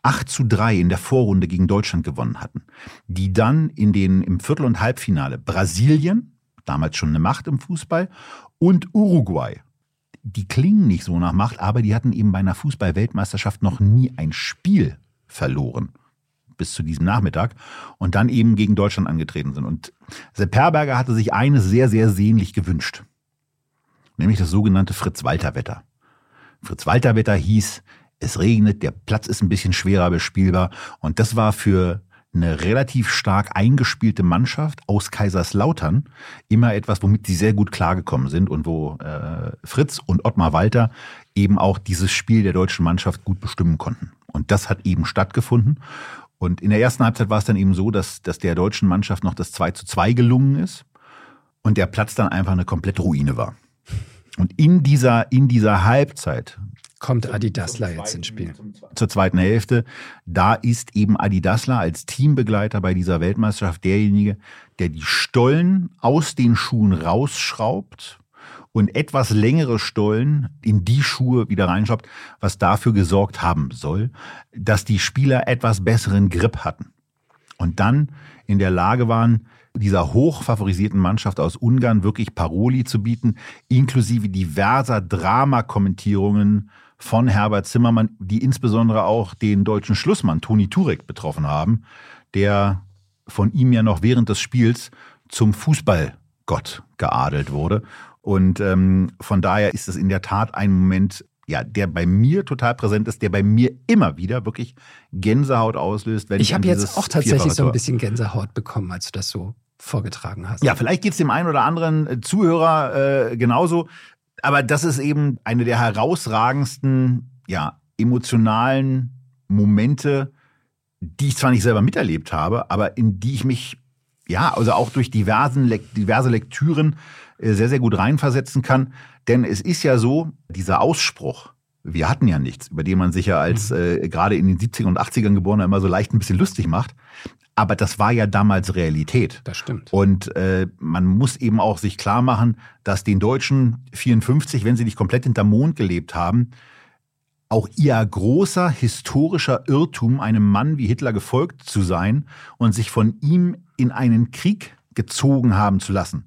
8:3 in der Vorrunde gegen Deutschland gewonnen hatten, die dann im Viertel- und Halbfinale Brasilien, damals schon eine Macht im Fußball, und Uruguay, die klingen nicht so nach Macht, aber die hatten eben bei einer Fußball-Weltmeisterschaft noch nie ein Spiel verloren, bis zu diesem Nachmittag, und dann eben gegen Deutschland angetreten sind. Und Sepp Herberger hatte sich eines sehr, sehr sehnlich gewünscht, nämlich das sogenannte Fritz-Walter-Wetter. Fritz-Walter-Wetter hieß, es regnet, der Platz ist ein bisschen schwerer bespielbar, und das war für eine relativ stark eingespielte Mannschaft aus Kaiserslautern immer etwas, womit sie sehr gut klargekommen sind und wo Fritz und Ottmar Walter eben auch dieses Spiel der deutschen Mannschaft gut bestimmen konnten. Und das hat eben stattgefunden. Und in der ersten Halbzeit war es dann eben so, dass der deutschen Mannschaft noch das 2:2 gelungen ist und der Platz dann einfach eine komplette Ruine war. Und in dieser Halbzeit kommt Adi Dassler jetzt ins Spiel. Zur zweiten Hälfte, da ist eben Adi Dassler als Teambegleiter bei dieser Weltmeisterschaft derjenige, der die Stollen aus den Schuhen rausschraubt und etwas längere Stollen in die Schuhe wieder reinschraubt, was dafür gesorgt haben soll, dass die Spieler etwas besseren Grip hatten. Und dann in der Lage waren, dieser hochfavorisierten Mannschaft aus Ungarn wirklich Paroli zu bieten, inklusive diverser Dramakommentierungen von Herbert Zimmermann, die insbesondere auch den deutschen Schlussmann Toni Turek betroffen haben, der von ihm ja noch während des Spiels zum Fußballgott geadelt wurde. Und von daher ist es in der Tat ein Moment, ja, der bei mir total präsent ist, der bei mir immer wieder wirklich Gänsehaut auslöst. Wenn ich habe jetzt auch tatsächlich so ein bisschen Gänsehaut bekommen, als du das so vorgetragen hast. Ja, vielleicht geht es dem einen oder anderen Zuhörer genauso. Aber das ist eben eine der herausragendsten, ja, emotionalen Momente, die ich zwar nicht selber miterlebt habe, aber in die ich mich, ja, also auch durch diverse Lektüren sehr, sehr gut reinversetzen kann. Denn es ist ja so, dieser Ausspruch, wir hatten ja nichts, über den man sich ja als gerade in den 70ern und 80ern Geborener immer so leicht ein bisschen lustig macht. Aber das war ja damals Realität. Das stimmt. Und man muss eben auch sich klar machen, dass den Deutschen 54, wenn sie nicht komplett hinterm Mond gelebt haben, auch ihr großer historischer Irrtum, einem Mann wie Hitler gefolgt zu sein und sich von ihm in einen Krieg gezogen haben zu lassen,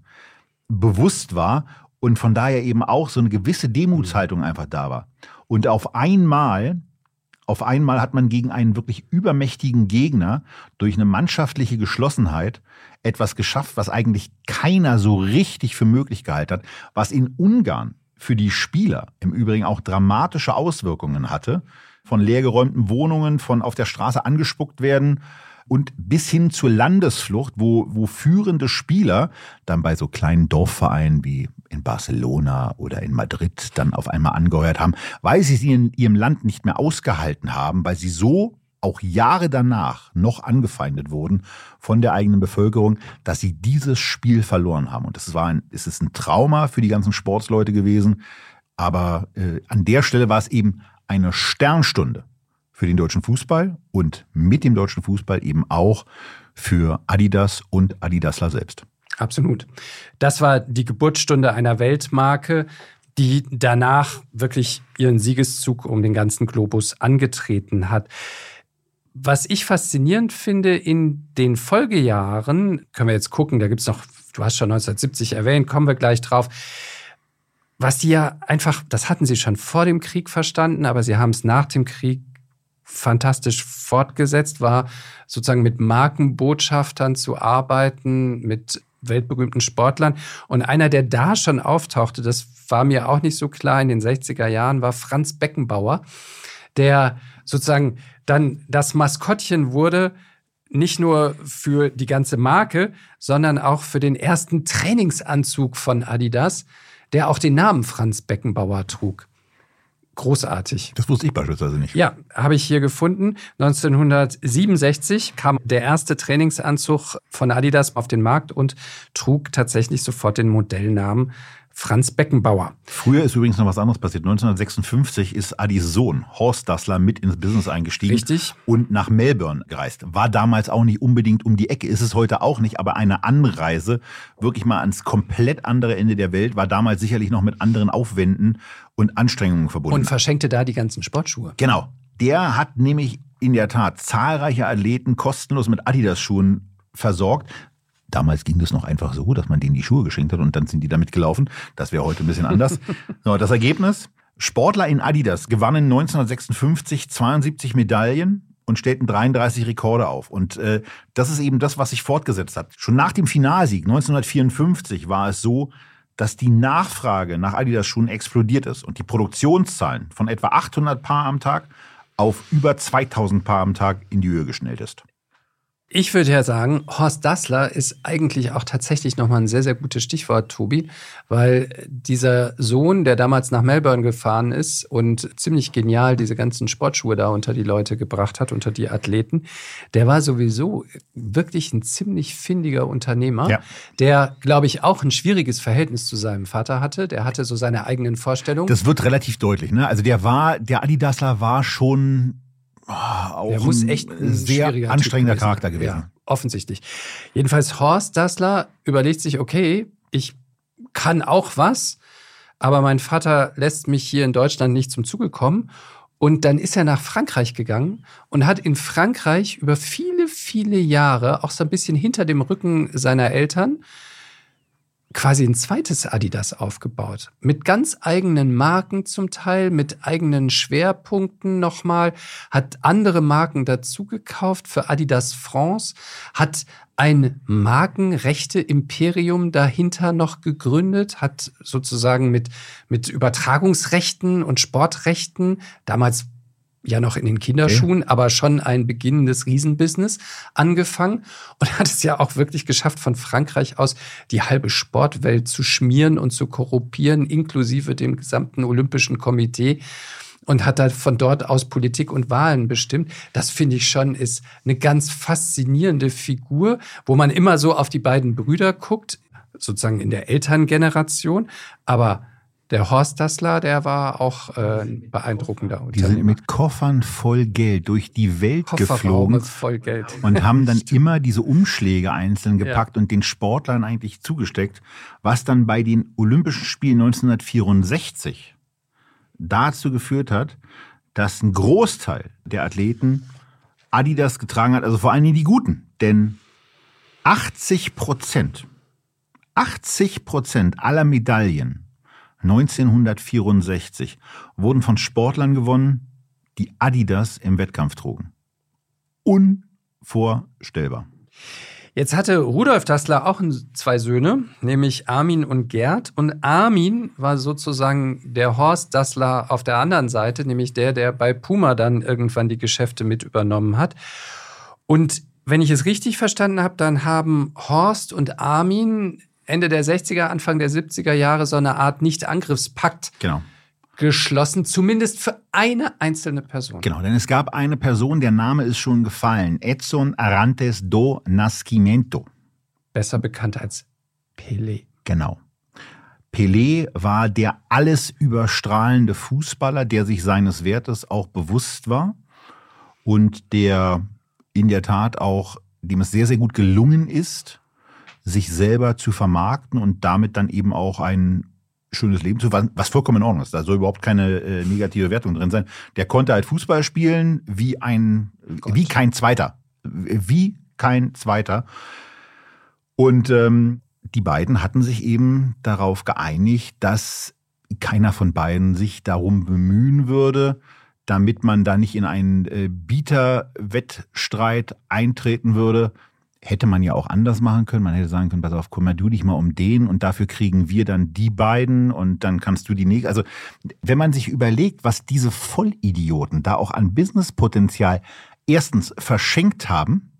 bewusst war und von daher eben auch so eine gewisse Demutshaltung einfach da war. Und auf einmal hat man gegen einen wirklich übermächtigen Gegner durch eine mannschaftliche Geschlossenheit etwas geschafft, was eigentlich keiner so richtig für möglich gehalten hat, was in Ungarn für die Spieler im Übrigen auch dramatische Auswirkungen hatte, von leergeräumten Wohnungen, von auf der Straße angespuckt werden und bis hin zur Landesflucht, wo führende Spieler dann bei so kleinen Dorfvereinen wie in Barcelona oder in Madrid dann auf einmal angeheuert haben, weil sie es in ihrem Land nicht mehr ausgehalten haben, weil sie so auch Jahre danach noch angefeindet wurden von der eigenen Bevölkerung, dass sie dieses Spiel verloren haben. Und es ist ein Trauma für die ganzen Sportsleute gewesen. Aber an der Stelle war es eben eine Sternstunde für den deutschen Fußball und mit dem deutschen Fußball eben auch für Adidas und Adi Dassler selbst. Absolut. Das war die Geburtsstunde einer Weltmarke, die danach wirklich ihren Siegeszug um den ganzen Globus angetreten hat. Was ich faszinierend finde in den Folgejahren, können wir jetzt gucken, da gibt es noch, du hast schon 1970 erwähnt, kommen wir gleich drauf, was die ja einfach, das hatten sie schon vor dem Krieg verstanden, aber sie haben es nach dem Krieg fantastisch fortgesetzt, war sozusagen mit Markenbotschaftern zu arbeiten, mit weltberühmten Sportlern. Und einer, der da schon auftauchte, das war mir auch nicht so klar in den 60er Jahren, war Franz Beckenbauer, der sozusagen dann das Maskottchen wurde, nicht nur für die ganze Marke, sondern auch für den ersten Trainingsanzug von Adidas, der auch den Namen Franz Beckenbauer trug. Großartig. Das wusste ich beispielsweise nicht. Ja, habe ich hier gefunden. 1967 kam der erste Trainingsanzug von Adidas auf den Markt und trug tatsächlich sofort den Modellnamen Franz Beckenbauer. Früher ist übrigens noch was anderes passiert. 1956 ist Adis Sohn Horst Dassler mit ins Business eingestiegen. Richtig. Und nach Melbourne gereist. War damals auch nicht unbedingt um die Ecke, ist es heute auch nicht, aber eine Anreise wirklich mal ans komplett andere Ende der Welt war damals sicherlich noch mit anderen Aufwänden und Anstrengungen verbunden. Und verschenkte da die ganzen Sportschuhe. Genau. Der hat nämlich in der Tat zahlreiche Athleten kostenlos mit Adidas-Schuhen versorgt. Damals ging das noch einfach so, dass man denen die Schuhe geschenkt hat und dann sind die damit gelaufen. Das wäre heute ein bisschen anders. So, das Ergebnis: Sportler in Adidas gewannen 1956 72 Medaillen und stellten 33 Rekorde auf. Und das ist eben das, was sich fortgesetzt hat. Schon nach dem Finalsieg 1954 war es so, dass die Nachfrage nach Adidas-Schuhen explodiert ist und die Produktionszahlen von etwa 800 Paar am Tag auf über 2000 Paar am Tag in die Höhe geschnellt ist. Ich würde ja sagen, Horst Dassler ist eigentlich auch tatsächlich nochmal ein sehr, sehr gutes Stichwort, Tobi, weil dieser Sohn, der damals nach Melbourne gefahren ist und ziemlich genial diese ganzen Sportschuhe da unter die Leute gebracht hat, unter die Athleten, der war sowieso wirklich ein ziemlich findiger Unternehmer, der, glaube ich, auch ein schwieriges Verhältnis zu seinem Vater hatte. Der hatte so seine eigenen Vorstellungen. Das wird relativ deutlich, ne? Also der Adi-Dassler war schon auch der muss echt ein sehr anstrengender Charakter gewesen. Ja, offensichtlich. Jedenfalls Horst Dassler überlegt sich, okay, ich kann auch was, aber mein Vater lässt mich hier in Deutschland nicht zum Zuge kommen. Und dann ist er nach Frankreich gegangen und hat in Frankreich über viele, viele Jahre, auch so ein bisschen hinter dem Rücken seiner Eltern, quasi ein zweites Adidas aufgebaut. Mit ganz eigenen Marken zum Teil, mit eigenen Schwerpunkten nochmal, hat andere Marken dazu gekauft für Adidas France, hat ein Markenrechte-Imperium dahinter noch gegründet, hat sozusagen mit Übertragungsrechten und Sportrechten, damals ja noch in den Kinderschuhen, aber schon ein beginnendes Riesenbusiness angefangen und hat es ja auch wirklich geschafft, von Frankreich aus die halbe Sportwelt zu schmieren und zu korrumpieren, inklusive dem gesamten Olympischen Komitee, und hat da von dort aus Politik und Wahlen bestimmt. Das finde ich schon ist eine ganz faszinierende Figur, wo man immer so auf die beiden Brüder guckt, sozusagen in der Elterngeneration, aber der Horst Dassler, der war auch ein beeindruckender Unternehmer. Die sind mit Koffern voll Geld durch die Welt geflogen voll Geld. Und haben dann immer diese Umschläge einzeln gepackt und den Sportlern eigentlich zugesteckt, was dann bei den Olympischen Spielen 1964 dazu geführt hat, dass ein Großteil der Athleten Adidas getragen hat, also vor allem die Guten. Denn 80% aller Medaillen 1964 wurden von Sportlern gewonnen, die Adidas im Wettkampf trugen. Unvorstellbar. Jetzt hatte Rudolf Dassler auch zwei Söhne, nämlich Armin und Gerd. Und Armin war sozusagen der Horst Dassler auf der anderen Seite, nämlich der bei Puma dann irgendwann die Geschäfte mit übernommen hat. Und wenn ich es richtig verstanden habe, dann haben Horst und Armin Ende der 60er, Anfang der 70er Jahre so eine Art Nicht-Angriffspakt geschlossen, zumindest für eine einzelne Person. Genau, denn es gab eine Person, der Name ist schon gefallen, Edson Arantes do Nascimento. Besser bekannt als Pelé. Genau. Pelé war der alles überstrahlende Fußballer, der sich seines Wertes auch bewusst war und der in der Tat auch, dem es sehr, sehr gut gelungen ist, sich selber zu vermarkten und damit dann eben auch ein schönes Leben zu führen, was vollkommen in Ordnung ist. Da soll überhaupt keine negative Wertung drin sein. Der konnte halt Fußball spielen wie kein Zweiter. Wie kein Zweiter. Und die beiden hatten sich eben darauf geeinigt, dass keiner von beiden sich darum bemühen würde, damit man da nicht in einen Bieterwettstreit eintreten würde. Hätte man ja auch anders machen können. Man hätte sagen können, pass auf, kümmer du dich mal um den und dafür kriegen wir dann die beiden und dann kannst du die nächste. Also wenn man sich überlegt, was diese Vollidioten da auch an Businesspotenzial erstens verschenkt haben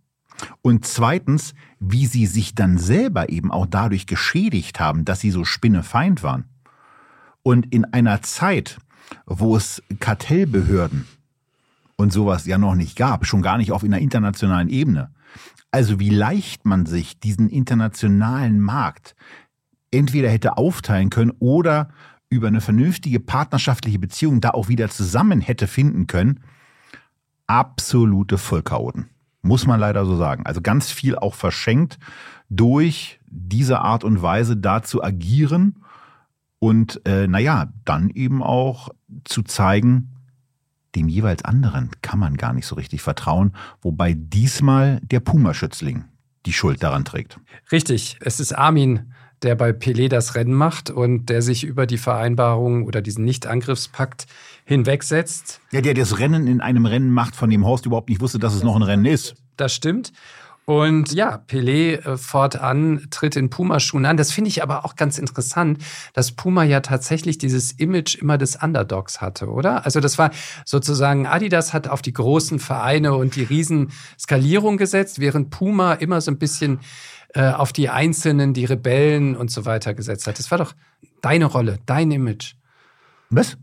Und zweitens, wie sie sich dann selber eben auch dadurch geschädigt haben, dass sie so spinnefeind waren. Und in einer Zeit, wo es Kartellbehörden und sowas ja noch nicht gab, schon gar nicht auf einer internationalen Ebene. Also wie leicht man sich diesen internationalen Markt entweder hätte aufteilen können oder über eine vernünftige partnerschaftliche Beziehung da auch wieder zusammen hätte finden können. Absolute Vollchaoten, muss man leider so sagen. Also ganz viel auch verschenkt durch diese Art und Weise da zu agieren und dann eben auch zu zeigen, dem jeweils anderen kann man gar nicht so richtig vertrauen, wobei diesmal der Puma-Schützling die Schuld daran trägt. Richtig, es ist Armin, der bei Pelé das Rennen macht und der sich über die Vereinbarung oder diesen Nicht-Angriffspakt hinwegsetzt. Ja, der das Rennen in einem Rennen macht, von dem Horst überhaupt nicht wusste, dass es noch ein Rennen ist. Das stimmt. Und ja, Pelé fortan tritt in Puma-Schuhen an. Das finde ich aber auch ganz interessant, dass Puma ja tatsächlich dieses Image immer des Underdogs hatte, oder? Also das war sozusagen, Adidas hat auf die großen Vereine und die Riesenskalierung gesetzt, während Puma immer so ein bisschen auf die Einzelnen, die Rebellen und so weiter gesetzt hat. Das war doch deine Rolle, dein Image. Was?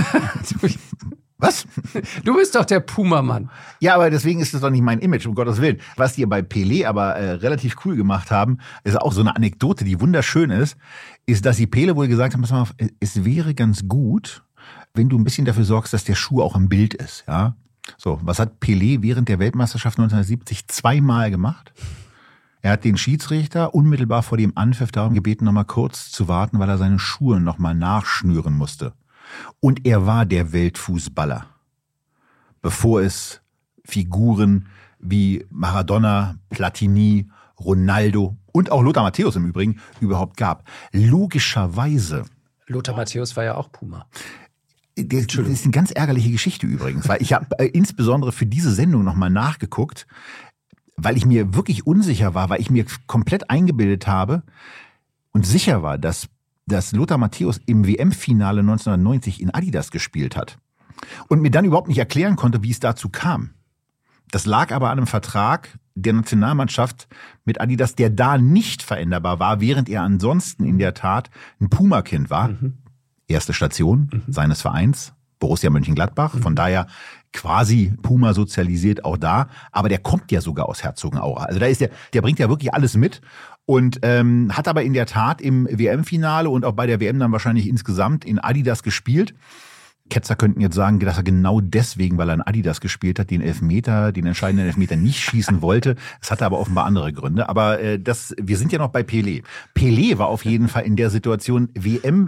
Was? Du bist doch der Puma-Mann. Ja, aber deswegen ist das doch nicht mein Image, um Gottes Willen. Was die bei Pelé aber relativ cool gemacht haben, ist auch so eine Anekdote, die wunderschön ist, dass sie Pelé wohl gesagt haben, pass mal auf, es wäre ganz gut, wenn du ein bisschen dafür sorgst, dass der Schuh auch im Bild ist. Ja? So, was hat Pelé während der Weltmeisterschaft 1970 zweimal gemacht? Er hat den Schiedsrichter unmittelbar vor dem Anpfiff darum gebeten, nochmal kurz zu warten, weil er seine Schuhe nochmal nachschnüren musste. Und er war der Weltfußballer, bevor es Figuren wie Maradona, Platini, Ronaldo und auch Lothar Matthäus im Übrigen überhaupt gab. Logischerweise. Lothar Matthäus war ja auch Puma. Das ist eine ganz ärgerliche Geschichte übrigens, weil ich habe insbesondere für diese Sendung nochmal nachgeguckt, weil ich mir wirklich unsicher war, weil ich mir komplett eingebildet habe und sicher war, dass Lothar Matthäus im WM-Finale 1990 in Adidas gespielt hat und mir dann überhaupt nicht erklären konnte, wie es dazu kam. Das lag aber an einem Vertrag der Nationalmannschaft mit Adidas, der da nicht veränderbar war, während er ansonsten in der Tat ein Puma-Kind war. Erste Station seines Vereins, Borussia Mönchengladbach, von daher quasi Puma sozialisiert auch da, aber der kommt ja sogar aus Herzogenaurach. Also da ist der bringt ja wirklich alles mit. Und hat aber in der Tat im WM-Finale und auch bei der WM dann wahrscheinlich insgesamt in Adidas gespielt. Ketzer könnten jetzt sagen, dass er genau deswegen, weil er in Adidas gespielt hat, den entscheidenden Elfmeter nicht schießen wollte. Es hatte aber offenbar andere Gründe. Aber wir sind ja noch bei Pelé. Pelé war auf jeden Fall in der Situation WM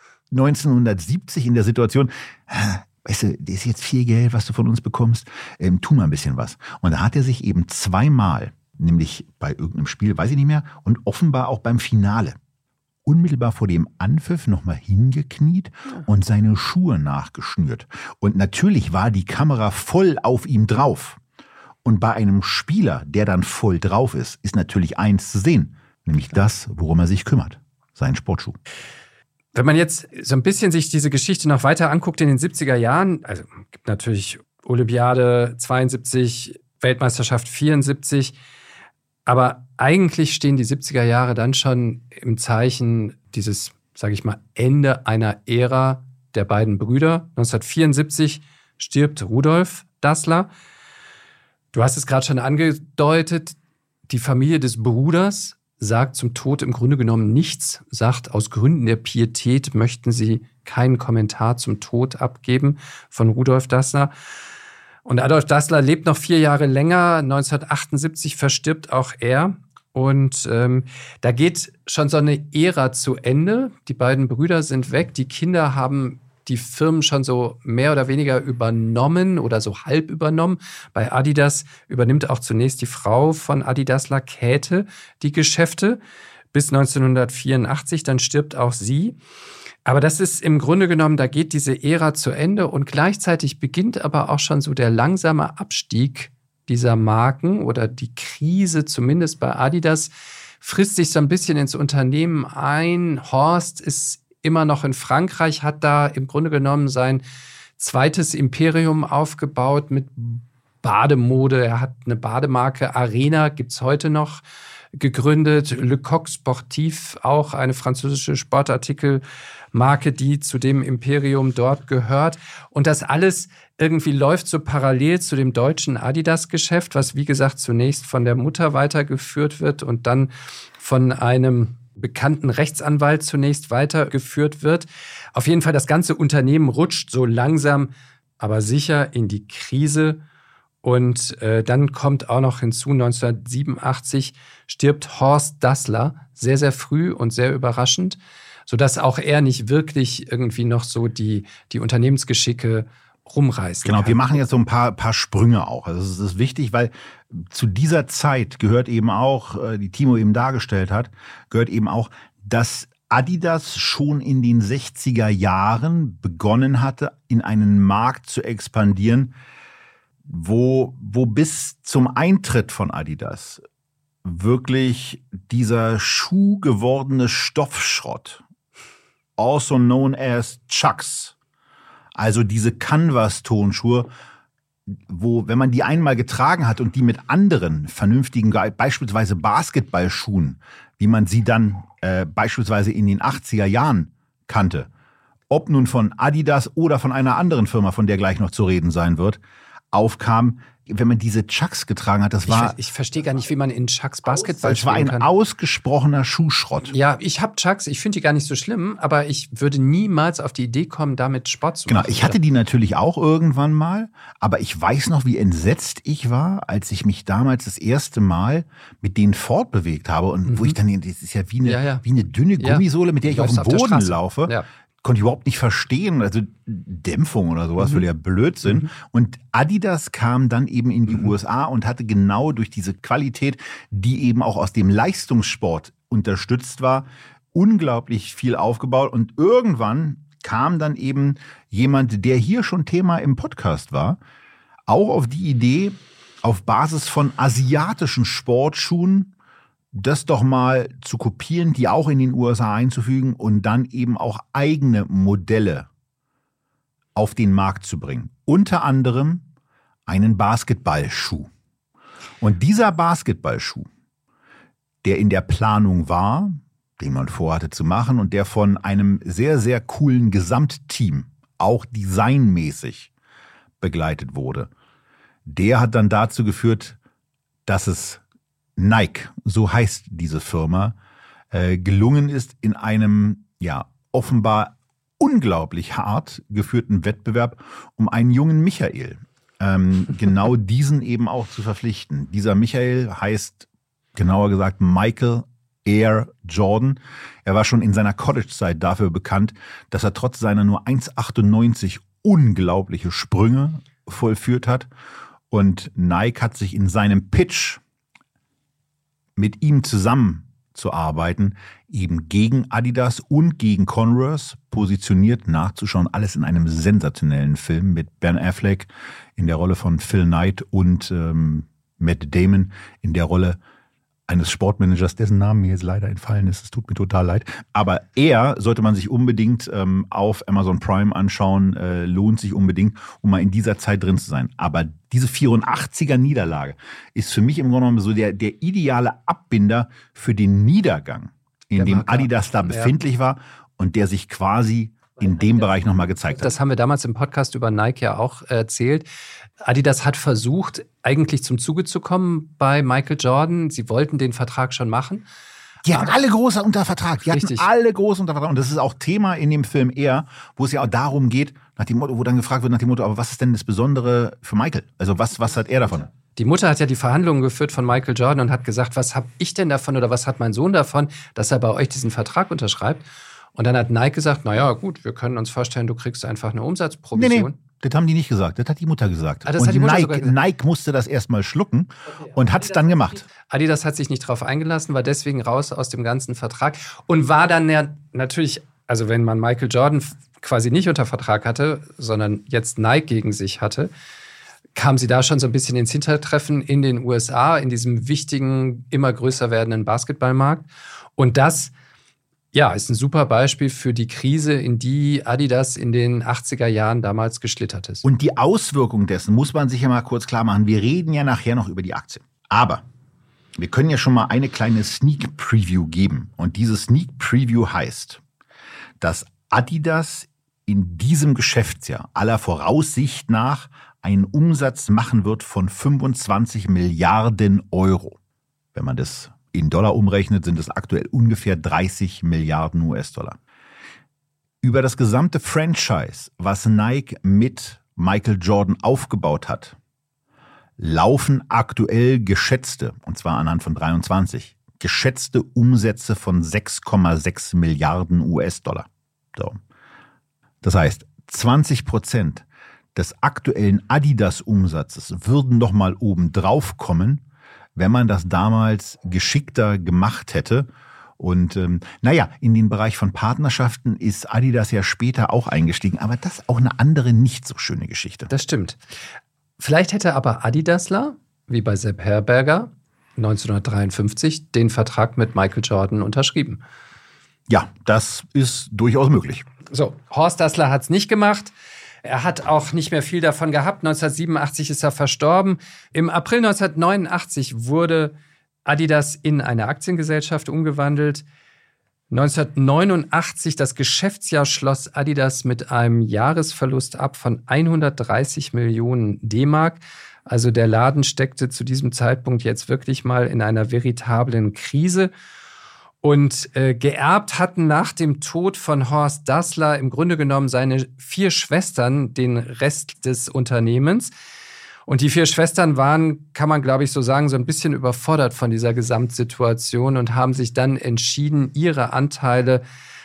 1970 in der Situation, weißt du, das ist jetzt viel Geld, was du von uns bekommst, tu mal ein bisschen was. Und da hat er sich eben zweimal, nämlich bei irgendeinem Spiel, weiß ich nicht mehr, und offenbar auch beim Finale, unmittelbar vor dem Anpfiff nochmal hingekniet und seine Schuhe nachgeschnürt. Und natürlich war die Kamera voll auf ihm drauf. Und bei einem Spieler, der dann voll drauf ist natürlich eins zu sehen, nämlich das, worum er sich kümmert, sein Sportschuh. Wenn man jetzt so ein bisschen sich diese Geschichte noch weiter anguckt in den 70er Jahren, also gibt natürlich Olympiade 72, Weltmeisterschaft 74, aber eigentlich stehen die 70er Jahre dann schon im Zeichen dieses, sage ich mal, Ende einer Ära der beiden Brüder. 1974 stirbt Rudolf Dassler. Du hast es gerade schon angedeutet, die Familie des Bruders sagt zum Tod im Grunde genommen nichts, sagt, aus Gründen der Pietät möchten sie keinen Kommentar zum Tod abgeben von Rudolf Dassler. Und Adolf Dassler lebt noch 4 Jahre länger. 1978 verstirbt auch er. Und da geht schon so eine Ära zu Ende. Die beiden Brüder sind weg. Die Kinder haben die Firmen schon so mehr oder weniger übernommen oder so halb übernommen. Bei Adidas übernimmt auch zunächst die Frau von Adi Dassler, Käthe, die Geschäfte bis 1984. Dann stirbt auch sie. Aber das ist im Grunde genommen, da geht diese Ära zu Ende und gleichzeitig beginnt aber auch schon so der langsame Abstieg dieser Marken oder die Krise, zumindest bei Adidas, frisst sich so ein bisschen ins Unternehmen ein. Horst ist immer noch in Frankreich, hat da im Grunde genommen sein zweites Imperium aufgebaut mit Bademode. Er hat eine Bademarke Arena, gibt es heute noch, gegründet. Le Coq Sportif, auch eine französische Sportartikelmarke, die zu dem Imperium dort gehört. Und das alles irgendwie läuft so parallel zu dem deutschen Adidas-Geschäft, was wie gesagt zunächst von der Mutter weitergeführt wird und dann von einem bekannten Rechtsanwalt zunächst weitergeführt wird. Auf jeden Fall, das ganze Unternehmen rutscht so langsam, aber sicher in die Krise. Und dann kommt auch noch hinzu, 1987 stirbt Horst Dassler, sehr, sehr früh und sehr überraschend, sodass auch er nicht wirklich irgendwie noch so die Unternehmensgeschicke rumreißen Genau, kann. wir machen jetzt so ein paar Sprünge auch. Also es ist wichtig, weil zu dieser Zeit gehört eben auch, die Timo eben dargestellt hat, gehört eben auch, dass Adidas schon in den 60er Jahren begonnen hatte, in einen Markt zu expandieren, wo bis zum Eintritt von Adidas wirklich dieser schuhgewordene Stoffschrott, also known as Chucks, also diese Canvas-Tonschuhe, wo, wenn man die einmal getragen hat und die mit anderen vernünftigen, beispielsweise Basketballschuhen, wie man sie dann beispielsweise in den 80er Jahren kannte, ob nun von Adidas oder von einer anderen Firma, von der gleich noch zu reden sein wird, aufkam, wenn man diese Chucks getragen hat, das war... Ich verstehe gar nicht, wie man in Chucks Basketball spielen kann. Es war ein ausgesprochener Schuhschrott. Ja, ich habe Chucks, ich finde die gar nicht so schlimm, aber ich würde niemals auf die Idee kommen, damit Sport zu machen. Genau, ich hatte die natürlich auch irgendwann mal, aber ich weiß noch, wie entsetzt ich war, als ich mich damals das erste Mal mit denen fortbewegt habe und wo ich dann, das ist ja wie eine dünne Gummisohle, mit der ich auf dem Boden laufe. Ja. Konnte ich überhaupt nicht verstehen, also Dämpfung oder sowas, völliger Blödsinn. Und Adidas kam dann eben in die USA und hatte genau durch diese Qualität, die eben auch aus dem Leistungssport unterstützt war, unglaublich viel aufgebaut. Und irgendwann kam dann eben jemand, der hier schon Thema im Podcast war, auch auf die Idee, auf Basis von asiatischen Sportschuhen das doch mal zu kopieren, die auch in den USA einzufügen und dann eben auch eigene Modelle auf den Markt zu bringen. Unter anderem einen Basketballschuh. Und dieser Basketballschuh, der in der Planung war, den man vorhatte zu machen und der von einem sehr, sehr coolen Gesamtteam, auch designmäßig, begleitet wurde, der hat dann dazu geführt, dass es Nike, so heißt diese Firma, gelungen ist, in einem offenbar unglaublich hart geführten Wettbewerb um einen jungen Michael genau diesen eben auch zu verpflichten. Dieser Michael heißt, genauer gesagt, Michael Air Jordan. Er war schon in seiner College-Zeit dafür bekannt, dass er trotz seiner nur 1,98 unglaubliche Sprünge vollführt hat. Und Nike hat sich in seinem Pitch, mit ihm zusammenzuarbeiten, eben gegen Adidas und gegen Converse positioniert, nachzuschauen. Alles in einem sensationellen Film mit Ben Affleck in der Rolle von Phil Knight und Matt Damon in der Rolle eines Sportmanagers, dessen Namen mir jetzt leider entfallen ist. Es tut mir total leid. Aber er sollte man sich unbedingt auf Amazon Prime anschauen. Lohnt sich unbedingt, um mal in dieser Zeit drin zu sein. Aber diese 84er Niederlage ist für mich im Grunde genommen so der ideale Abbinder für den Niedergang, in dem Adidas da befindlich war und der sich quasi in dem Bereich nochmal gezeigt hat. Das haben wir damals im Podcast über Nike ja auch erzählt. Adidas hat versucht, eigentlich zum Zuge zu kommen bei Michael Jordan. Sie wollten den Vertrag schon machen. Die hatten alle groß unter Vertrag. Und das ist auch Thema in dem Film Air, wo es ja auch darum geht, nach dem Motto, wo dann gefragt wird nach dem Motto, aber was ist denn das Besondere für Michael? Also was hat er davon? Die Mutter hat ja die Verhandlungen geführt von Michael Jordan und hat gesagt, was habe ich denn davon oder was hat mein Sohn davon, dass er bei euch diesen Vertrag unterschreibt? Und dann hat Nike gesagt, naja gut, wir können uns vorstellen, du kriegst einfach eine Umsatzprovision. Nee, das haben die nicht gesagt, das hat die Mutter gesagt. Das hat die Mutter sogar gesagt. Nike musste das erstmal schlucken und hat es dann gemacht. Adidas hat sich nicht drauf eingelassen, war deswegen raus aus dem ganzen Vertrag und war dann ja natürlich, also wenn man Michael Jordan quasi nicht unter Vertrag hatte, sondern jetzt Nike gegen sich hatte, kam sie da schon so ein bisschen ins Hintertreffen in den USA, in diesem wichtigen, immer größer werdenden Basketballmarkt. Und das Ja, ist ein super Beispiel für die Krise, in die Adidas in den 80er Jahren damals geschlittert ist. Und die Auswirkung dessen muss man sich ja mal kurz klar machen. Wir reden ja nachher noch über die Aktie. Aber wir können ja schon mal eine kleine Sneak Preview geben. Und diese Sneak Preview heißt, dass Adidas in diesem Geschäftsjahr aller Voraussicht nach einen Umsatz machen wird von 25 Milliarden Euro. Wenn man das in Dollar umrechnet, sind es aktuell ungefähr 30 Milliarden US-Dollar. Über das gesamte Franchise, was Nike mit Michael Jordan aufgebaut hat, laufen aktuell geschätzte, und zwar anhand von 23, geschätzte Umsätze von 6,6 Milliarden US-Dollar. So. Das heißt, 20% des aktuellen Adidas-Umsatzes würden nochmal oben drauf kommen, wenn man das damals geschickter gemacht hätte. Und in den Bereich von Partnerschaften ist Adidas ja später auch eingestiegen, aber das ist auch eine andere, nicht so schöne Geschichte. Das stimmt. Vielleicht hätte aber Adidasler, wie bei Sepp Herberger, 1953 den Vertrag mit Michael Jordan unterschrieben. Ja, das ist durchaus möglich. So, Horst Dassler hat es nicht gemacht. Er hat auch nicht mehr viel davon gehabt. 1987 ist er verstorben. Im April 1989 wurde Adidas in eine Aktiengesellschaft umgewandelt. 1989, das Geschäftsjahr, schloss Adidas mit einem Jahresverlust ab von 130 Millionen D-Mark. Also der Laden steckte zu diesem Zeitpunkt jetzt wirklich mal in einer veritablen Krise. Und geerbt hatten nach dem Tod von Horst Dassler im Grunde genommen seine 4 Schwestern den Rest des Unternehmens. Und die 4 Schwestern waren, kann man glaube ich so sagen, so ein bisschen überfordert von dieser Gesamtsituation und haben sich dann entschieden, ihre Anteile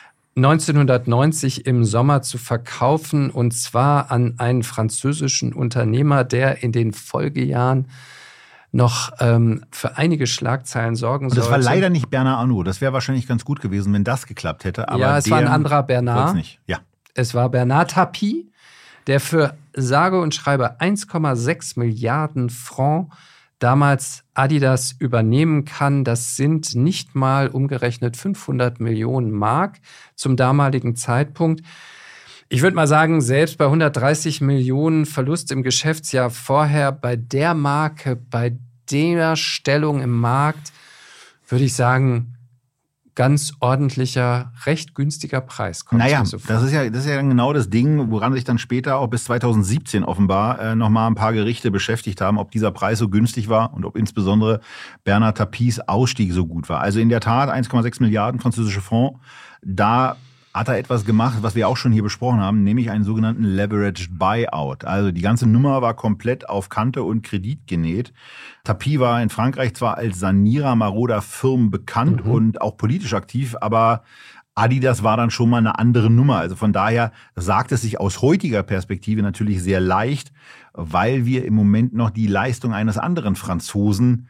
1990 im Sommer zu verkaufen, und zwar an einen französischen Unternehmer, der in den Folgejahren noch für einige Schlagzeilen sorgen sollte. Und das war leider nicht Bernard Arnault. Das wäre wahrscheinlich ganz gut gewesen, wenn das geklappt hätte. Aber ja, es war ein anderer Bernard. Nicht. Ja. Es war Bernard Tapie, der für sage und schreibe 1,6 Milliarden Franc damals Adidas übernehmen kann. Das sind nicht mal umgerechnet 500 Millionen Mark zum damaligen Zeitpunkt. Ich würde mal sagen, selbst bei 130 Millionen Verlust im Geschäftsjahr vorher, bei der Marke, bei der Stellung im Markt, würde ich sagen, ganz ordentlicher, recht günstiger Preis. Naja, so das ist ja dann genau das Ding, woran sich dann später auch bis 2017 offenbar nochmal ein paar Gerichte beschäftigt haben, ob dieser Preis so günstig war und ob insbesondere Bernard Tapies Ausstieg so gut war. Also in der Tat 1,6 Milliarden französische Francs, da hat er etwas gemacht, was wir auch schon hier besprochen haben, nämlich einen sogenannten Leveraged Buyout. Also die ganze Nummer war komplett auf Kante und Kredit genäht. Tapie war in Frankreich zwar als Sanierer maroder Firmen bekannt und auch politisch aktiv, aber Adidas war dann schon mal eine andere Nummer. Also von daher sagt es sich aus heutiger Perspektive natürlich sehr leicht, weil wir im Moment noch die Leistung eines anderen Franzosen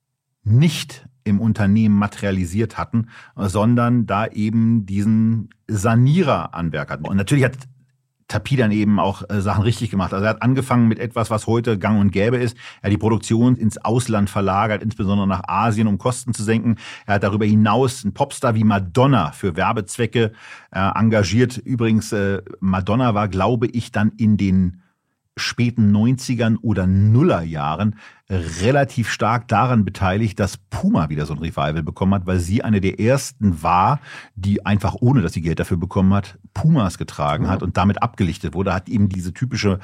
nicht im Unternehmen materialisiert hatten, sondern da eben diesen Sanierer an Werk hatten. Und natürlich hat Tapie dann eben auch Sachen richtig gemacht. Also er hat angefangen mit etwas, was heute gang und gäbe ist. Er hat die Produktion ins Ausland verlagert, insbesondere nach Asien, um Kosten zu senken. Er hat darüber hinaus einen Popstar wie Madonna für Werbezwecke engagiert. Übrigens, Madonna war, glaube ich, dann in den späten 90ern oder Nullerjahren relativ stark daran beteiligt, dass Puma wieder so ein Revival bekommen hat, weil sie eine der ersten war, die einfach, ohne dass sie Geld dafür bekommen hat, Pumas getragen hat und damit abgelichtet wurde. Hat eben dieses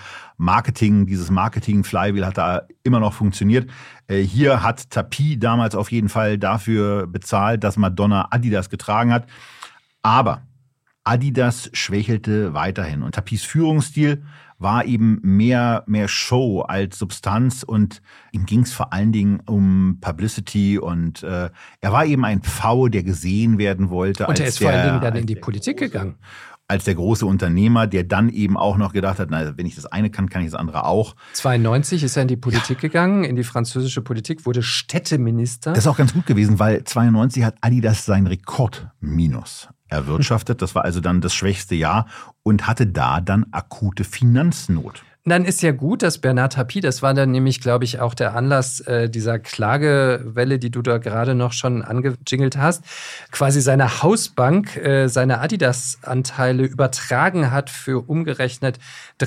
Marketing-Flywheel hat da immer noch funktioniert. Hier hat Tapie damals auf jeden Fall dafür bezahlt, dass Madonna Adidas getragen hat. Aber Adidas schwächelte weiterhin und Tapies Führungsstil war eben mehr Show als Substanz und ihm ging es vor allen Dingen um Publicity und er war eben ein Pfau, der gesehen werden wollte. Und er ist vor allen Dingen dann in die Politik gegangen. Als der große Unternehmer, der dann eben auch noch gedacht hat, na, wenn ich das eine kann, kann ich das andere auch. 92 ist er in die Politik gegangen, in die französische Politik, wurde Städteminister. Das ist auch ganz gut gewesen, weil 92 hat Adidas seinen Rekordminus erwirtschaftet. Das war also dann das schwächste Jahr und hatte da dann akute Finanznot. Dann ist ja gut, dass Bernard Tapie, das war dann nämlich, glaube ich, auch der Anlass dieser Klagewelle, die du da gerade noch schon angejingelt hast, quasi seine Hausbank, seine Adidas-Anteile übertragen hat für umgerechnet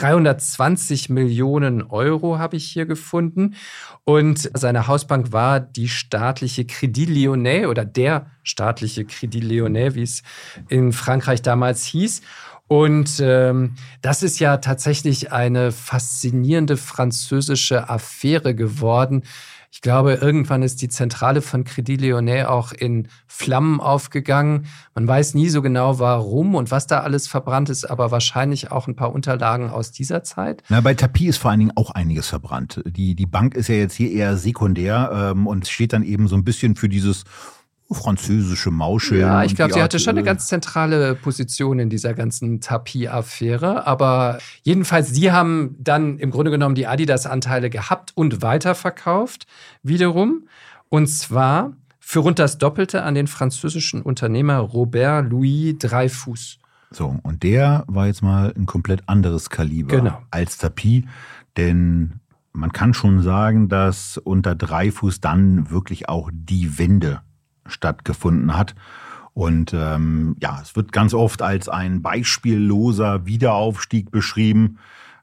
320 Millionen Euro, habe ich hier gefunden. Und seine Hausbank war die staatliche Crédit Lyonnais oder der staatliche Crédit Lyonnais, wie es in Frankreich damals hieß. Und das ist ja tatsächlich eine faszinierende französische Affäre geworden. Ich glaube, irgendwann ist die Zentrale von Crédit Lyonnais auch in Flammen aufgegangen. Man weiß nie so genau, warum und was da alles verbrannt ist, aber wahrscheinlich auch ein paar Unterlagen aus dieser Zeit. Na, bei Tapie ist vor allen Dingen auch einiges verbrannt. Die Bank ist ja jetzt hier eher sekundär und steht dann eben so ein bisschen für dieses französische Mauscheln. Ja, ich glaube, sie hatte schon eine ganz zentrale Position in dieser ganzen Tapie-Affäre. Aber jedenfalls, sie haben dann im Grunde genommen die Adidas-Anteile gehabt und weiterverkauft wiederum. Und zwar für rund das Doppelte an den französischen Unternehmer Robert Louis Dreyfus. So, und der war jetzt mal ein komplett anderes Kaliber als Tapie. Denn man kann schon sagen, dass unter Dreyfus dann wirklich auch die Wende stattgefunden hat. Und es wird ganz oft als ein beispielloser Wiederaufstieg beschrieben.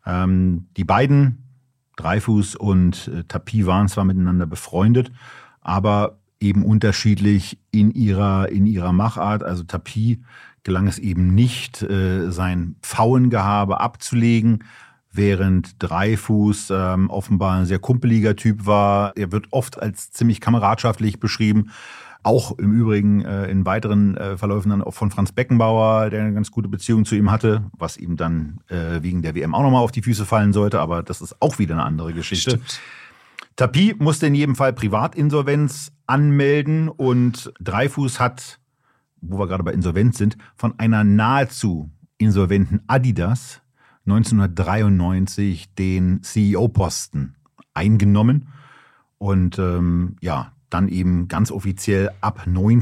Die beiden, Dreyfus und Tapie, waren zwar miteinander befreundet, aber eben unterschiedlich in ihrer Machart. Also Tapie gelang es eben nicht, sein Pfauengehabe abzulegen, während Dreyfus offenbar ein sehr kumpeliger Typ war. Er wird oft als ziemlich kameradschaftlich beschrieben. Auch im Übrigen in weiteren Verläufen dann auch von Franz Beckenbauer, der eine ganz gute Beziehung zu ihm hatte, was ihm dann wegen der WM auch nochmal auf die Füße fallen sollte, aber das ist auch wieder eine andere Geschichte. Stimmt. Tapie musste in jedem Fall Privatinsolvenz anmelden und Dreyfus hat, wo wir gerade bei Insolvenz sind, von einer nahezu insolventen Adidas 1993 den CEO-Posten eingenommen und dann eben ganz offiziell ab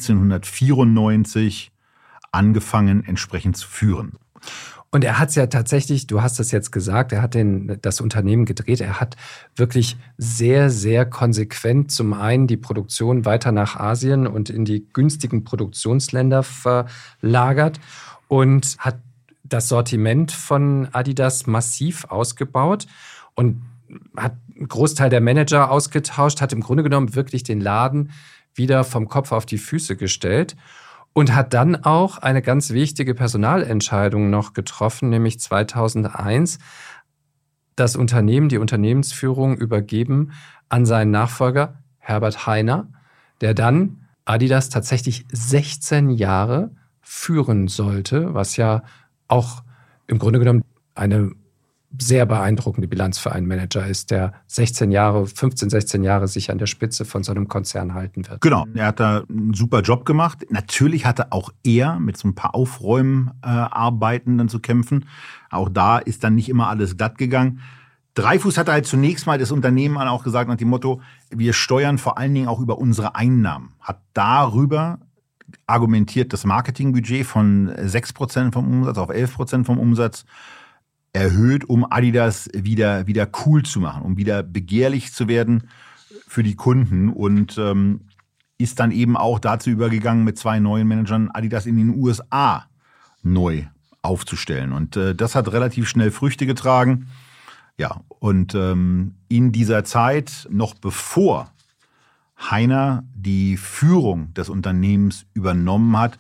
1994 angefangen, entsprechend zu führen. Und er hat es ja tatsächlich, du hast es jetzt gesagt, er hat das Unternehmen gedreht. Er hat wirklich sehr, sehr konsequent zum einen die Produktion weiter nach Asien und in die günstigen Produktionsländer verlagert und hat das Sortiment von Adidas massiv ausgebaut und hat einen Großteil der Manager ausgetauscht, hat im Grunde genommen wirklich den Laden wieder vom Kopf auf die Füße gestellt und hat dann auch eine ganz wichtige Personalentscheidung noch getroffen, nämlich 2001 das Unternehmen, die Unternehmensführung übergeben an seinen Nachfolger Herbert Hainer, der dann Adidas tatsächlich 16 Jahre führen sollte, was ja auch im Grunde genommen eine sehr beeindruckende Bilanz für einen Manager ist, der 15, 16 Jahre sich an der Spitze von so einem Konzern halten wird. Genau, er hat da einen super Job gemacht. Natürlich hatte auch er mit so ein paar Aufräumarbeiten dann zu kämpfen. Auch da ist dann nicht immer alles glatt gegangen. Dreyfus hatte halt zunächst mal das Unternehmen auch gesagt nach dem Motto, wir steuern vor allen Dingen auch über unsere Einnahmen. Hat darüber argumentiert, das Marketingbudget von 6% vom Umsatz auf 11% vom Umsatz erhöht, um Adidas wieder cool zu machen, um wieder begehrlich zu werden für die Kunden und ist dann eben auch dazu übergegangen, mit 2 neuen Managern Adidas in den USA neu aufzustellen. Und das hat relativ schnell Früchte getragen. Ja, und in dieser Zeit, noch bevor Hainer die Führung des Unternehmens übernommen hat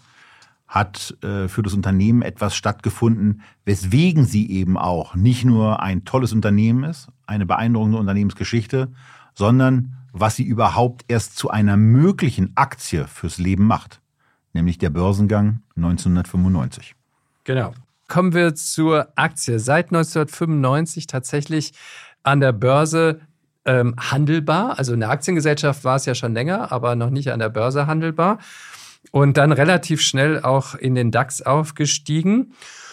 für das Unternehmen etwas stattgefunden, weswegen sie eben auch nicht nur ein tolles Unternehmen ist, eine beeindruckende Unternehmensgeschichte, sondern was sie überhaupt erst zu einer möglichen Aktie fürs Leben macht, nämlich der Börsengang 1995. Genau. Kommen wir zur Aktie. Seit 1995 tatsächlich an der Börse handelbar. Also eine Aktiengesellschaft war es ja schon länger, aber noch nicht an der Börse handelbar. Und dann relativ schnell auch in den DAX aufgestiegen.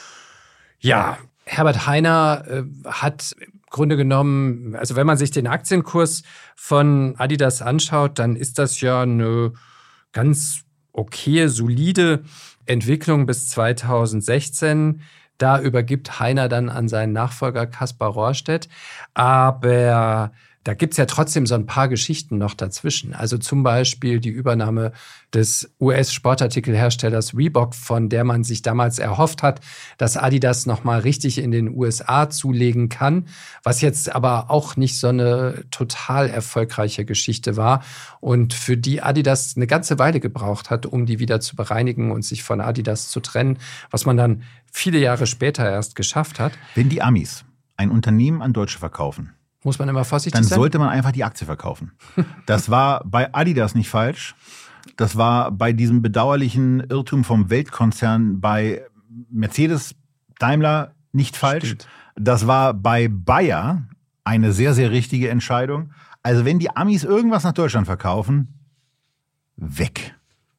Ja, Herbert Hainer hat im Grunde genommen, also wenn man sich den Aktienkurs von Adidas anschaut, dann ist das ja eine ganz okay, solide Entwicklung bis 2016. Da übergibt Heiner dann an seinen Nachfolger Kaspar Rohrstedt. Aber da gibt's ja trotzdem so ein paar Geschichten noch dazwischen. Also zum Beispiel die Übernahme des US-Sportartikelherstellers Reebok, von der man sich damals erhofft hat, dass Adidas nochmal richtig in den USA zulegen kann, was jetzt aber auch nicht so eine total erfolgreiche Geschichte war und für die Adidas eine ganze Weile gebraucht hat, um die wieder zu bereinigen und sich von Adidas zu trennen, was man dann viele Jahre später erst geschafft hat. Wenn die Amis ein Unternehmen an Deutsche verkaufen, muss man immer vorsichtig dann sein? sollte man einfach die Aktie verkaufen. Das war bei Adidas nicht falsch. Das war bei diesem bedauerlichen Irrtum vom Weltkonzern bei Mercedes, Daimler nicht falsch. Stimmt. Das war bei Bayer eine sehr, sehr richtige Entscheidung. Also wenn die Amis irgendwas nach Deutschland verkaufen, weg.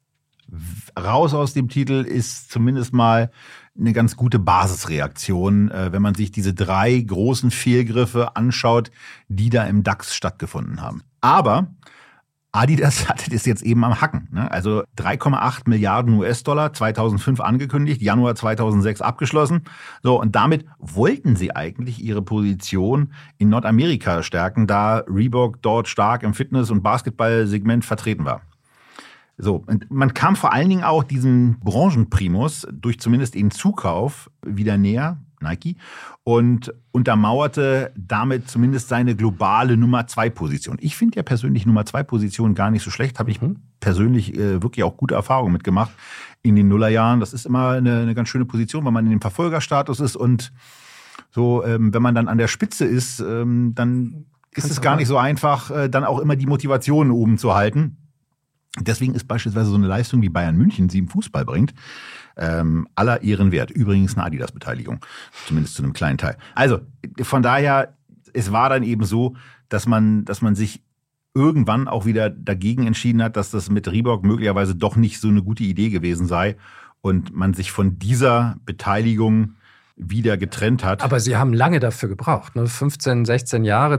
Raus aus dem Titel ist zumindest mal eine ganz gute Basisreaktion, wenn man sich diese 3 großen Fehlgriffe anschaut, die da im DAX stattgefunden haben. Aber Adidas hatte das jetzt eben am Hacken. Ne? Also 3,8 Milliarden US-Dollar 2005 angekündigt, Januar 2006 abgeschlossen. So, und damit wollten sie eigentlich ihre Position in Nordamerika stärken, da Reebok dort stark im Fitness- und Basketball-Segment vertreten war. So, und man kam vor allen Dingen auch diesem Branchenprimus durch zumindest den Zukauf wieder näher, Nike, und untermauerte damit zumindest seine globale Nummer-2-Position. Ich finde ja persönlich Nummer-2-Position gar nicht so schlecht, habe ich persönlich wirklich auch gute Erfahrungen mitgemacht in den Nullerjahren. Das ist immer eine ganz schöne Position, weil man in dem Verfolgerstatus ist und so, wenn man dann an der Spitze ist, dann ist es gar nicht so einfach, dann auch immer die Motivation oben zu halten. Deswegen ist beispielsweise so eine Leistung wie Bayern München, sie im Fußball bringt, aller Ehren wert. Übrigens eine Adidas-Beteiligung, zumindest zu einem kleinen Teil. Also von daher, es war dann eben so, dass man sich irgendwann auch wieder dagegen entschieden hat, dass das mit Reebok möglicherweise doch nicht so eine gute Idee gewesen sei und man sich von dieser Beteiligung wieder getrennt hat. Aber sie haben lange dafür gebraucht, ne? 15, 16 Jahre.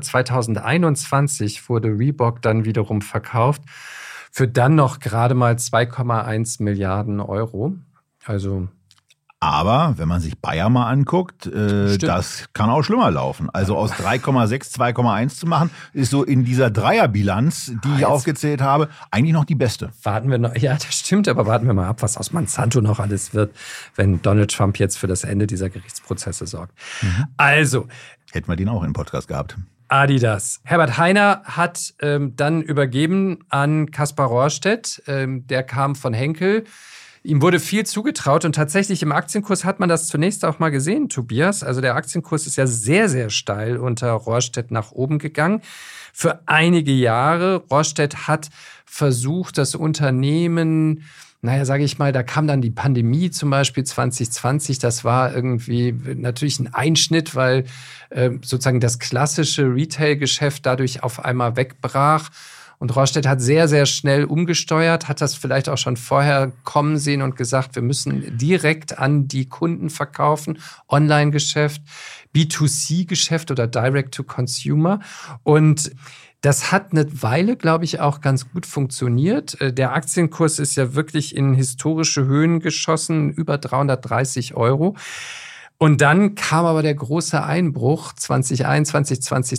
2021 wurde Reebok dann wiederum verkauft. Für dann noch gerade mal 2,1 Milliarden Euro. Also. Aber wenn man sich Bayer mal anguckt, das kann auch schlimmer laufen. Also aus 3,6 2,1 zu machen, ist so in dieser Dreierbilanz, die ich aufgezählt habe, eigentlich noch die beste. Warten wir noch, ja, das stimmt, aber warten wir mal ab, was aus Monsanto noch alles wird, wenn Donald Trump jetzt für das Ende dieser Gerichtsprozesse sorgt. Also. Hätten wir den auch im Podcast gehabt. Adidas. Herbert Heiner hat dann übergeben an Kaspar Rohrstedt. Der kam von Henkel. Ihm wurde viel zugetraut und tatsächlich im Aktienkurs hat man das zunächst auch mal gesehen, Tobias. Also der Aktienkurs ist ja sehr, sehr steil unter Rohrstedt nach oben gegangen. Für einige Jahre. Rohrstedt hat versucht, das Unternehmen, sage ich mal, da kam dann die Pandemie zum Beispiel 2020. Das war irgendwie natürlich ein Einschnitt, weil sozusagen das klassische Retail-Geschäft dadurch auf einmal wegbrach. Und Rohrstedt hat sehr, sehr schnell umgesteuert, hat das vielleicht auch schon vorher kommen sehen und gesagt, wir müssen direkt an die Kunden verkaufen, Online-Geschäft, B2C-Geschäft oder Direct-to-Consumer. Und das hat eine Weile, glaube ich, auch ganz gut funktioniert. Der Aktienkurs ist ja wirklich in historische Höhen geschossen, über 330 Euro. Und dann kam aber der große Einbruch 2021,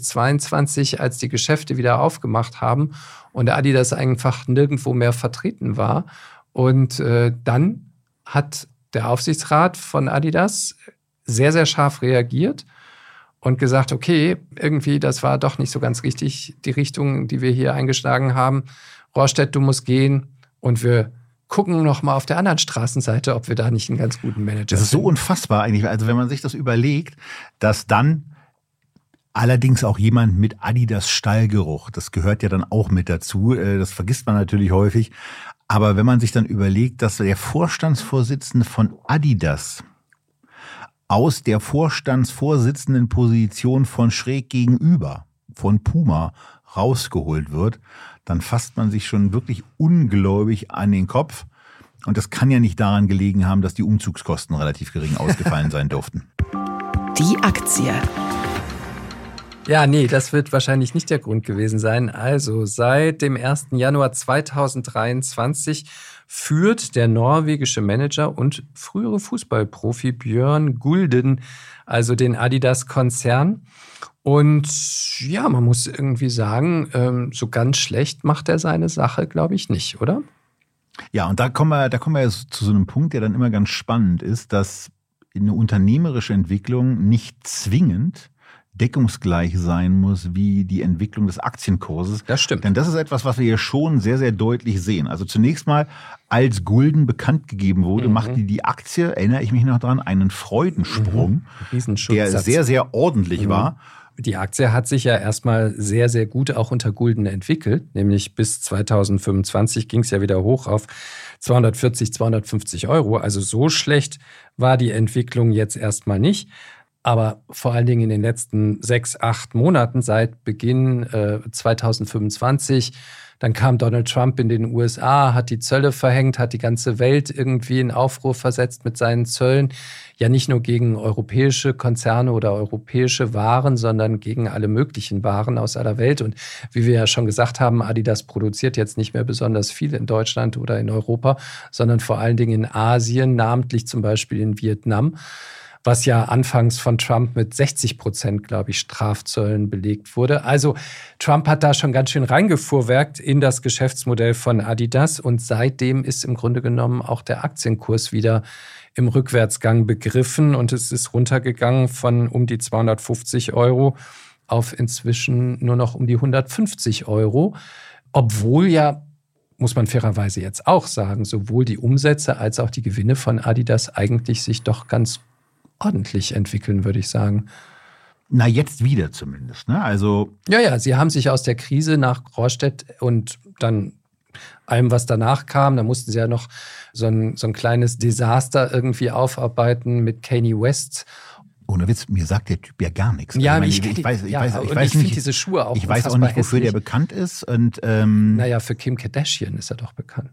2022, als die Geschäfte wieder aufgemacht haben und der Adidas einfach nirgendwo mehr vertreten war. Und dann hat der Aufsichtsrat von Adidas sehr, sehr scharf reagiert und gesagt, okay, irgendwie, das war doch nicht so ganz richtig, die Richtung, die wir hier eingeschlagen haben. Rohrstedt, du musst gehen und wir gucken noch mal auf der anderen Straßenseite, ob wir da nicht einen ganz guten Manager haben. Das ist so unfassbar eigentlich. Also wenn man sich das überlegt, dass dann allerdings auch jemand mit Adidas Stallgeruch, das gehört ja dann auch mit dazu, das vergisst man natürlich häufig, aber wenn man sich dann überlegt, dass der Vorstandsvorsitzende von Adidas aus der Vorstandsvorsitzendenposition von schräg gegenüber, von Puma, rausgeholt wird, dann fasst man sich schon wirklich ungläubig an den Kopf. Und das kann ja nicht daran gelegen haben, dass die Umzugskosten relativ gering ausgefallen sein durften. Die Aktie. Ja, nee, das wird wahrscheinlich nicht der Grund gewesen sein. Also seit dem 1. Januar 2023 führt der norwegische Manager und frühere Fußballprofi Björn Gulden, also den Adidas-Konzern. Und ja, man muss irgendwie sagen, so ganz schlecht macht er seine Sache, glaube ich, nicht, oder? Ja, und da kommen wir jetzt zu so einem Punkt, der dann immer ganz spannend ist, dass eine unternehmerische Entwicklung nicht zwingend deckungsgleich sein muss wie die Entwicklung des Aktienkurses. Das stimmt. Denn das ist etwas, was wir hier schon sehr, sehr deutlich sehen. Also zunächst mal, als Gulden bekannt gegeben wurde, machte die Aktie, erinnere ich mich noch dran, einen Freudensprung, der sehr, sehr ordentlich war. Die Aktie hat sich ja erstmal sehr, sehr gut auch unter Gulden entwickelt. Nämlich bis 2025 ging es ja wieder hoch auf 240, 250 Euro. Also so schlecht war die Entwicklung jetzt erstmal nicht. Aber vor allen Dingen in den letzten 6, 8 Monaten seit Beginn 2025, dann kam Donald Trump in den USA, hat die Zölle verhängt, hat die ganze Welt irgendwie in Aufruhr versetzt mit seinen Zöllen. Ja, nicht nur gegen europäische Konzerne oder europäische Waren, sondern gegen alle möglichen Waren aus aller Welt. Und wie wir ja schon gesagt haben, Adidas produziert jetzt nicht mehr besonders viel in Deutschland oder in Europa, sondern vor allen Dingen in Asien, namentlich zum Beispiel in Vietnam, was ja anfangs von Trump mit 60%, glaube ich, Strafzöllen belegt wurde. Also Trump hat da schon ganz schön reingefuhrwerkt in das Geschäftsmodell von Adidas und seitdem ist im Grunde genommen auch der Aktienkurs wieder im Rückwärtsgang begriffen und es ist runtergegangen von um die 250 Euro auf inzwischen nur noch um die 150 Euro, obwohl ja, muss man fairerweise jetzt auch sagen, sowohl die Umsätze als auch die Gewinne von Adidas eigentlich sich doch ganz ordentlich entwickeln, würde ich sagen. Na, jetzt wieder zumindest, ne? Also Ja, sie haben sich aus der Krise nach Rohrstedt und dann allem, was danach kam, da mussten sie ja noch so ein kleines Desaster irgendwie aufarbeiten mit Kanye West. ohne Witz, mir sagt der Typ ja gar nichts. Ja, also ich finde diese Schuhe auch. Ich weiß auch nicht, wofür der bekannt ist. Und, naja, für Kim Kardashian ist er doch bekannt.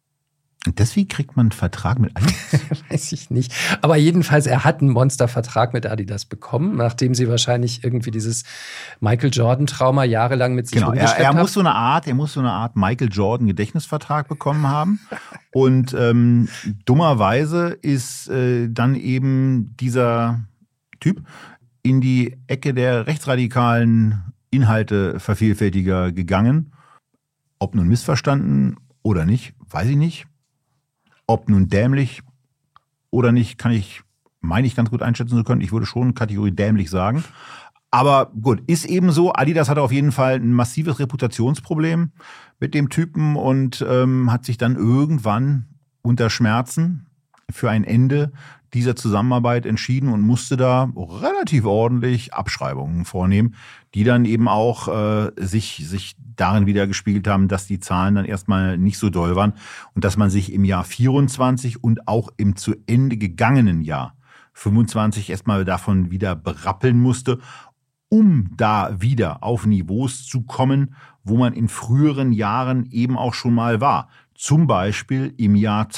Und deswegen kriegt man einen Vertrag mit Adidas? Weiß ich nicht. Aber jedenfalls, er hat einen Monstervertrag mit Adidas bekommen, nachdem sie wahrscheinlich irgendwie dieses Michael Jordan-Trauma jahrelang mit sich rumgeschleppt haben. Er muss so eine Art Michael Jordan-Gedächtnisvertrag bekommen haben. Und dummerweise ist dann eben dieser Typ in die Ecke der rechtsradikalen Inhaltevervielfältiger gegangen. Ob nun missverstanden oder nicht, weiß ich nicht. Ob nun dämlich oder nicht, meine ich ganz gut einschätzen zu können. Ich würde schon Kategorie dämlich sagen. Aber gut, ist eben so. Adidas hatte auf jeden Fall ein massives Reputationsproblem mit dem Typen und hat sich dann irgendwann unter Schmerzen für ein Ende dieser Zusammenarbeit entschieden und musste da relativ ordentlich Abschreibungen vornehmen, die dann eben auch sich darin wieder gespiegelt haben, dass die Zahlen dann erstmal nicht so doll waren und dass man sich im Jahr 24 und auch im zu Ende gegangenen Jahr 25 erstmal davon wieder berappeln musste, um da wieder auf Niveaus zu kommen, wo man in früheren Jahren eben auch schon mal war. Zum Beispiel im Jahr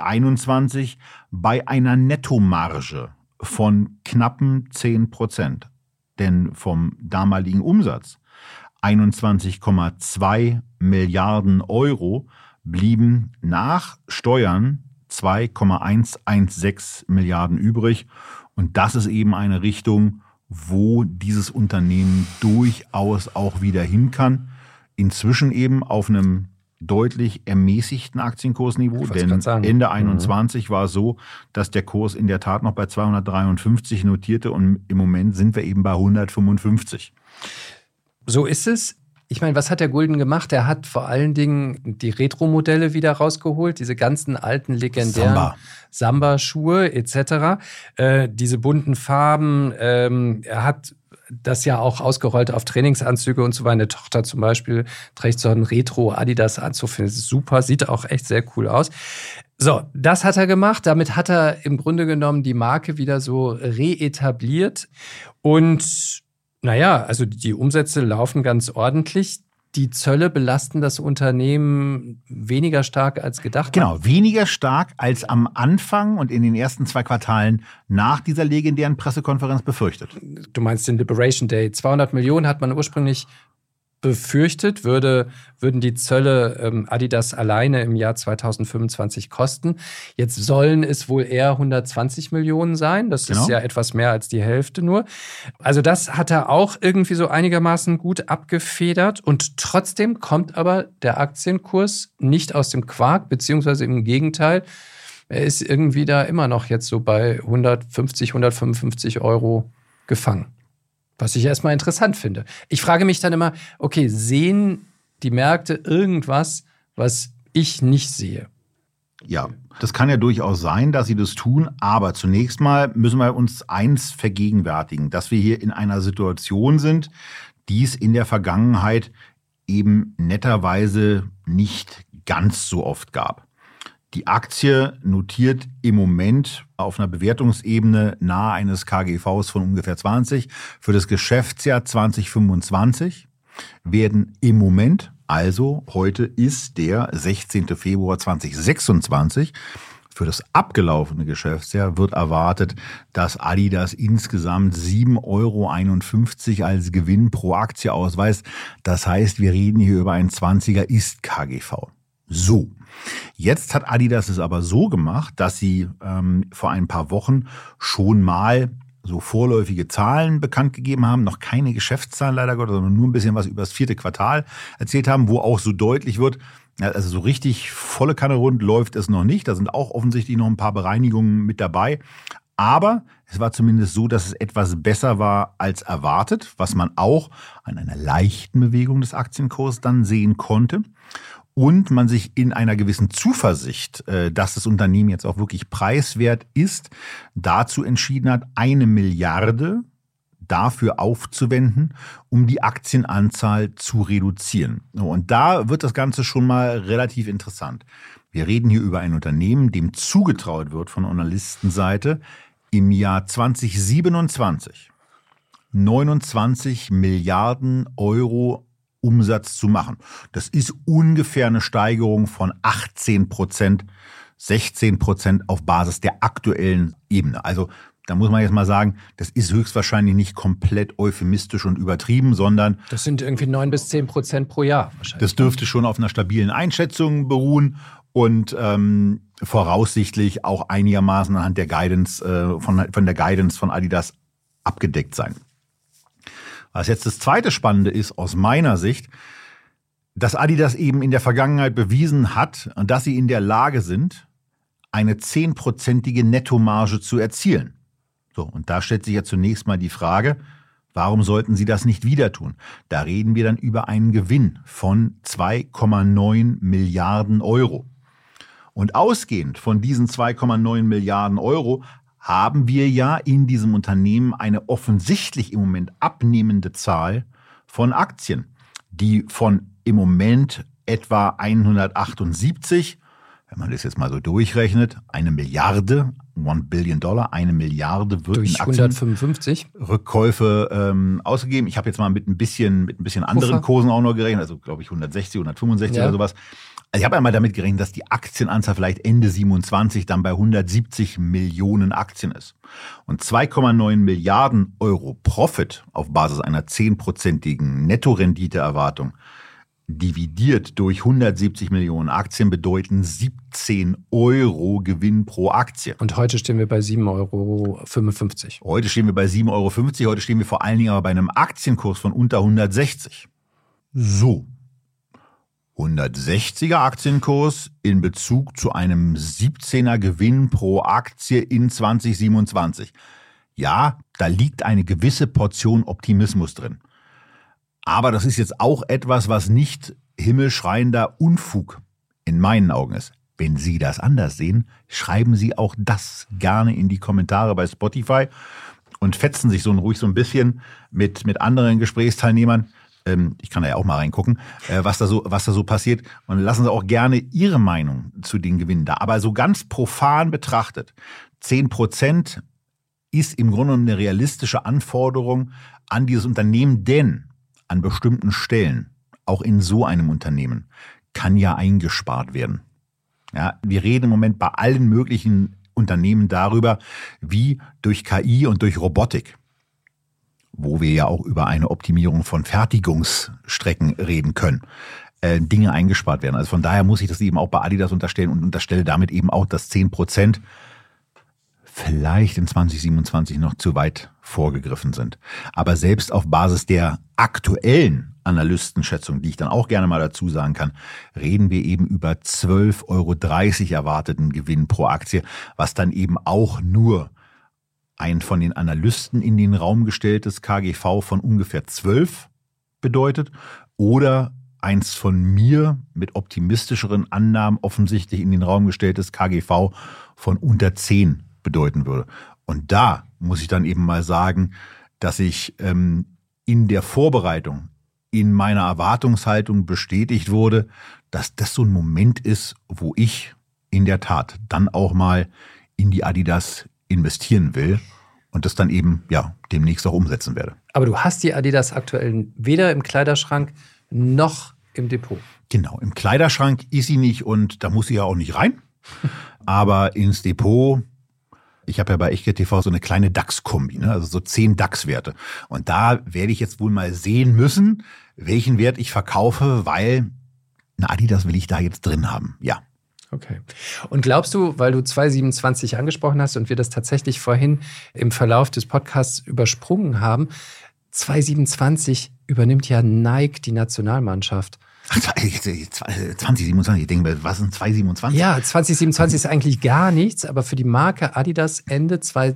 2021 bei einer Nettomarge von knappen 10%. Denn vom damaligen Umsatz 21,2 Milliarden Euro blieben nach Steuern 2,116 Milliarden übrig. Und das ist eben eine Richtung, wo dieses Unternehmen durchaus auch wieder hin kann. Inzwischen eben auf einem deutlich ermäßigten Aktienkursniveau, denn Ende 21 war es so, dass der Kurs in der Tat noch bei 253 notierte und im Moment sind wir eben bei 155. So ist es. Ich meine, was hat der Gulden gemacht? Er hat vor allen Dingen die Retro-Modelle wieder rausgeholt, diese ganzen alten legendären Samba-Schuhe etc., diese bunten Farben. Er hat das ja auch ausgerollt auf Trainingsanzüge und so. Meine Tochter zum Beispiel trägt so einen Retro-Adidas-Anzug, finde ich super, sieht auch echt sehr cool aus. So, das hat er gemacht. Damit hat er im Grunde genommen die Marke wieder so reetabliert. Und naja, also die Umsätze laufen ganz ordentlich. die Zölle belasten das Unternehmen weniger stark als gedacht. Genau, weniger stark als am Anfang und in den ersten 2 Quartalen nach dieser legendären Pressekonferenz befürchtet. Du meinst den Liberation Day. 200 Millionen hat man ursprünglich befürchtet, würden die Zölle Adidas alleine im Jahr 2025 kosten. Jetzt sollen es wohl eher 120 Millionen sein. Das ist ja etwas mehr als die Hälfte nur. Also das hat er auch irgendwie so einigermaßen gut abgefedert. Und trotzdem kommt aber der Aktienkurs nicht aus dem Quark, beziehungsweise im Gegenteil. Er ist irgendwie da immer noch jetzt so bei 150, 155 Euro gefangen. Was ich erstmal interessant finde. Ich frage mich dann immer, okay, sehen die Märkte irgendwas, was ich nicht sehe? Ja, das kann ja durchaus sein, dass sie das tun. Aber zunächst mal müssen wir uns eins vergegenwärtigen, dass wir hier in einer Situation sind, die es in der Vergangenheit eben netterweise nicht ganz so oft gab. Die Aktie notiert im Moment auf einer Bewertungsebene nahe eines KGVs von ungefähr 20. Für das Geschäftsjahr 2025 werden im Moment, also heute ist der 16. Februar 2026, für das abgelaufene Geschäftsjahr wird erwartet, dass Adidas insgesamt 7,51 € als Gewinn pro Aktie ausweist. Das heißt, wir reden hier über ein 20er Ist-KGV. So, jetzt hat Adidas es aber so gemacht, dass sie vor ein paar Wochen schon mal so vorläufige Zahlen bekannt gegeben haben, noch keine Geschäftszahlen leider Gottes, sondern nur ein bisschen was über das 4. Quartal erzählt haben, wo auch so deutlich wird, also so richtig volle Kanne rund läuft es noch nicht. Da sind auch offensichtlich noch ein paar Bereinigungen mit dabei. Aber es war zumindest so, dass es etwas besser war als erwartet, was man auch an einer leichten Bewegung des Aktienkurses dann sehen konnte. Und man sich in einer gewissen Zuversicht, dass das Unternehmen jetzt auch wirklich preiswert ist, dazu entschieden hat, 1 Milliarde dafür aufzuwenden, um die Aktienanzahl zu reduzieren. Und da wird das Ganze schon mal relativ interessant. Wir reden hier über ein Unternehmen, dem zugetraut wird von Analystenseite, im Jahr 2027 29 Milliarden Euro Umsatz zu machen. Das ist ungefähr eine Steigerung von 18%, 16% auf Basis der aktuellen Ebene. Also da muss man jetzt mal sagen, das ist höchstwahrscheinlich nicht komplett euphemistisch und übertrieben, sondern das sind irgendwie 9 bis 10% pro Jahr wahrscheinlich. Das dürfte schon auf einer stabilen Einschätzung beruhen und voraussichtlich auch einigermaßen anhand der Guidance von der Guidance von Adidas abgedeckt sein. Was jetzt das zweite Spannende ist aus meiner Sicht, dass Adidas eben in der Vergangenheit bewiesen hat, dass sie in der Lage sind, eine 10%ige Nettomarge zu erzielen. So, und da stellt sich ja zunächst mal die Frage, warum sollten sie das nicht wieder tun? Da reden wir dann über einen Gewinn von 2,9 Milliarden Euro. Und ausgehend von diesen 2,9 Milliarden Euro haben wir ja in diesem Unternehmen eine offensichtlich im Moment abnehmende Zahl von Aktien, die von im Moment etwa 178, wenn man das jetzt mal so durchrechnet, 1 Milliarde, $1 Billion, 1 Milliarde wird durch in Aktien 155 Rückkäufe ausgegeben. Ich habe jetzt mal mit ein bisschen anderen Kursen auch noch gerechnet, also glaube ich 160, 165 oder sowas. Also ich habe einmal damit gerechnet, dass die Aktienanzahl vielleicht Ende 27 dann bei 170 Millionen Aktien ist. Und 2,9 Milliarden Euro Profit auf Basis einer 10%igen Nettorenditeerwartung dividiert durch 170 Millionen Aktien bedeuten 17 Euro Gewinn pro Aktie. Und heute stehen wir bei 7,55 €. Heute stehen wir bei 7,50 €. Heute stehen wir vor allen Dingen aber bei einem Aktienkurs von unter 160. So. 160er Aktienkurs in Bezug zu einem 17er Gewinn pro Aktie in 2027. Ja, da liegt eine gewisse Portion Optimismus drin. Aber das ist jetzt auch etwas, was nicht himmelschreiender Unfug in meinen Augen ist. Wenn Sie das anders sehen, schreiben Sie auch das gerne in die Kommentare bei Spotify und fetzen sich ruhig so ein bisschen mit anderen Gesprächsteilnehmern. Ich kann da ja auch mal reingucken, was da so passiert. Und lassen Sie auch gerne Ihre Meinung zu den Gewinnen da. Aber so ganz profan betrachtet, 10% ist im Grunde genommen eine realistische Anforderung an dieses Unternehmen, denn an bestimmten Stellen, auch in so einem Unternehmen kann ja eingespart werden. Ja, wir reden im Moment bei allen möglichen Unternehmen darüber, wie durch KI und durch Robotik, wo wir ja auch über eine Optimierung von Fertigungsstrecken reden können, Dinge eingespart werden. Also von daher muss ich das eben auch bei Adidas unterstellen und unterstelle damit eben auch, dass 10% vielleicht in 2027 noch zu weit vorgegriffen sind. Aber selbst auf Basis der aktuellen Analystenschätzung, die ich dann auch gerne mal dazu sagen kann, reden wir eben über 12,30 € erwarteten Gewinn pro Aktie, was dann eben auch nur ein von den Analysten in den Raum gestelltes KGV von ungefähr 12 bedeutet oder eins von mir mit optimistischeren Annahmen offensichtlich in den Raum gestelltes KGV von unter 10 bedeuten würde. Und da muss ich dann eben mal sagen, dass ich in der Vorbereitung, in meiner Erwartungshaltung bestätigt wurde, dass das so ein Moment ist, wo ich in der Tat dann auch mal in die Adidas investieren will und das dann eben demnächst auch umsetzen werde. Aber du hast die Adidas aktuell weder im Kleiderschrank noch im Depot. Genau, im Kleiderschrank ist sie nicht und da muss sie ja auch nicht rein. Aber ins Depot, ich habe ja bei Echtgeld TV so eine kleine DAX-Kombi, ne? Also so 10 DAX-Werte. Und da werde ich jetzt wohl mal sehen müssen, welchen Wert ich verkaufe, weil eine Adidas will ich da jetzt drin haben, ja. Okay. Und glaubst du, weil du 2,27 angesprochen hast und wir das tatsächlich vorhin im Verlauf des Podcasts übersprungen haben, 2,27 übernimmt ja Nike die Nationalmannschaft. 2027, ich denke, was sind 2,27? Ja, 2027 ist eigentlich gar nichts, aber für die Marke Adidas Ende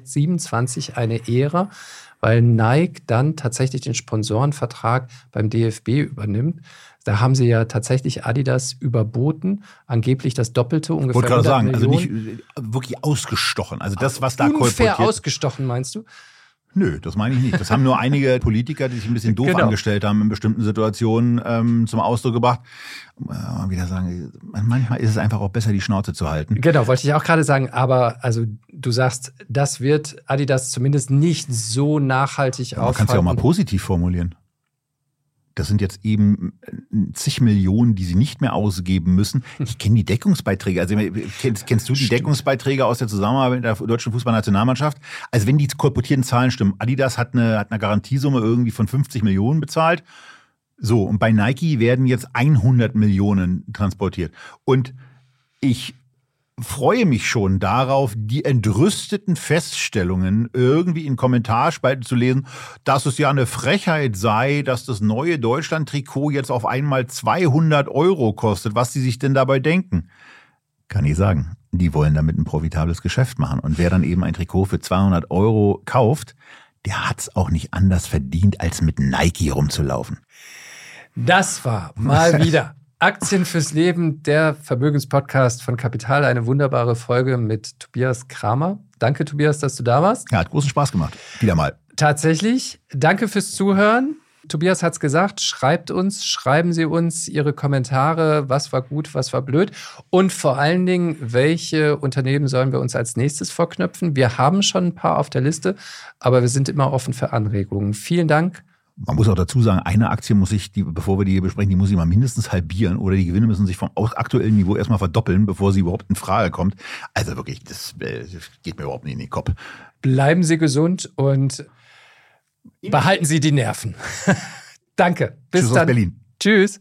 2027 eine Ära, weil Nike dann tatsächlich den Sponsorenvertrag beim DFB übernimmt. Da haben sie ja tatsächlich Adidas überboten, angeblich das Doppelte, ungefähr. Ich wollte gerade sagen, Millionen. also nicht wirklich ausgestochen. Also das, was da Unfair kolportiert. Ausgestochen, meinst du? Nö, das meine ich nicht. Das haben nur einige Politiker, die sich ein bisschen doof angestellt haben, in bestimmten Situationen zum Ausdruck gebracht. Wieder sagen, manchmal ist es einfach auch besser, die Schnauze zu halten. Genau, wollte ich auch gerade sagen. Aber also du sagst, das wird Adidas zumindest nicht so nachhaltig aufhalten. Man kann es ja auch mal positiv formulieren. Das sind jetzt eben zig Millionen, die sie nicht mehr ausgeben müssen. Ich kenne die Deckungsbeiträge. Also kennst du die Deckungsbeiträge aus der Zusammenarbeit mit der deutschen Fußballnationalmannschaft? Also wenn die kolportierten Zahlen stimmen, Adidas hat eine Garantiesumme irgendwie von 50 Millionen bezahlt. So, und bei Nike werden jetzt 100 Millionen transportiert. Und ich freue mich schon darauf, die entrüsteten Feststellungen irgendwie in Kommentarspalten zu lesen, dass es ja eine Frechheit sei, dass das neue Deutschland-Trikot jetzt auf einmal 200 € kostet. Was sie sich denn dabei denken? Kann ich sagen. Die wollen damit ein profitables Geschäft machen. Und wer dann eben ein Trikot für 200 € kauft, der hat es auch nicht anders verdient, als mit Nike rumzulaufen. Das war mal wieder Aktien fürs Leben, der Vermögenspodcast von Kapital. Eine wunderbare Folge mit Tobias Kramer. Danke, Tobias, dass du da warst. Ja, hat großen Spaß gemacht. Wieder mal. Tatsächlich. Danke fürs Zuhören. Tobias hat es gesagt, schreiben Sie uns Ihre Kommentare, was war gut, was war blöd und vor allen Dingen, welche Unternehmen sollen wir uns als nächstes vorknöpfen. Wir haben schon ein paar auf der Liste, aber wir sind immer offen für Anregungen. Vielen Dank. Man muss auch dazu sagen, eine Aktie muss ich, bevor wir die hier besprechen, die muss ich mal mindestens halbieren oder die Gewinne müssen sich vom aktuellen Niveau erstmal verdoppeln, bevor sie überhaupt in Frage kommt. Also wirklich, das geht mir überhaupt nicht in den Kopf. Bleiben Sie gesund und behalten Sie die Nerven. Danke. Bis Tschüss dann. Aus Berlin. Tschüss.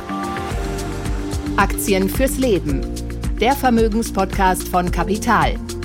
Aktien fürs Leben. Der Vermögenspodcast von Kapital.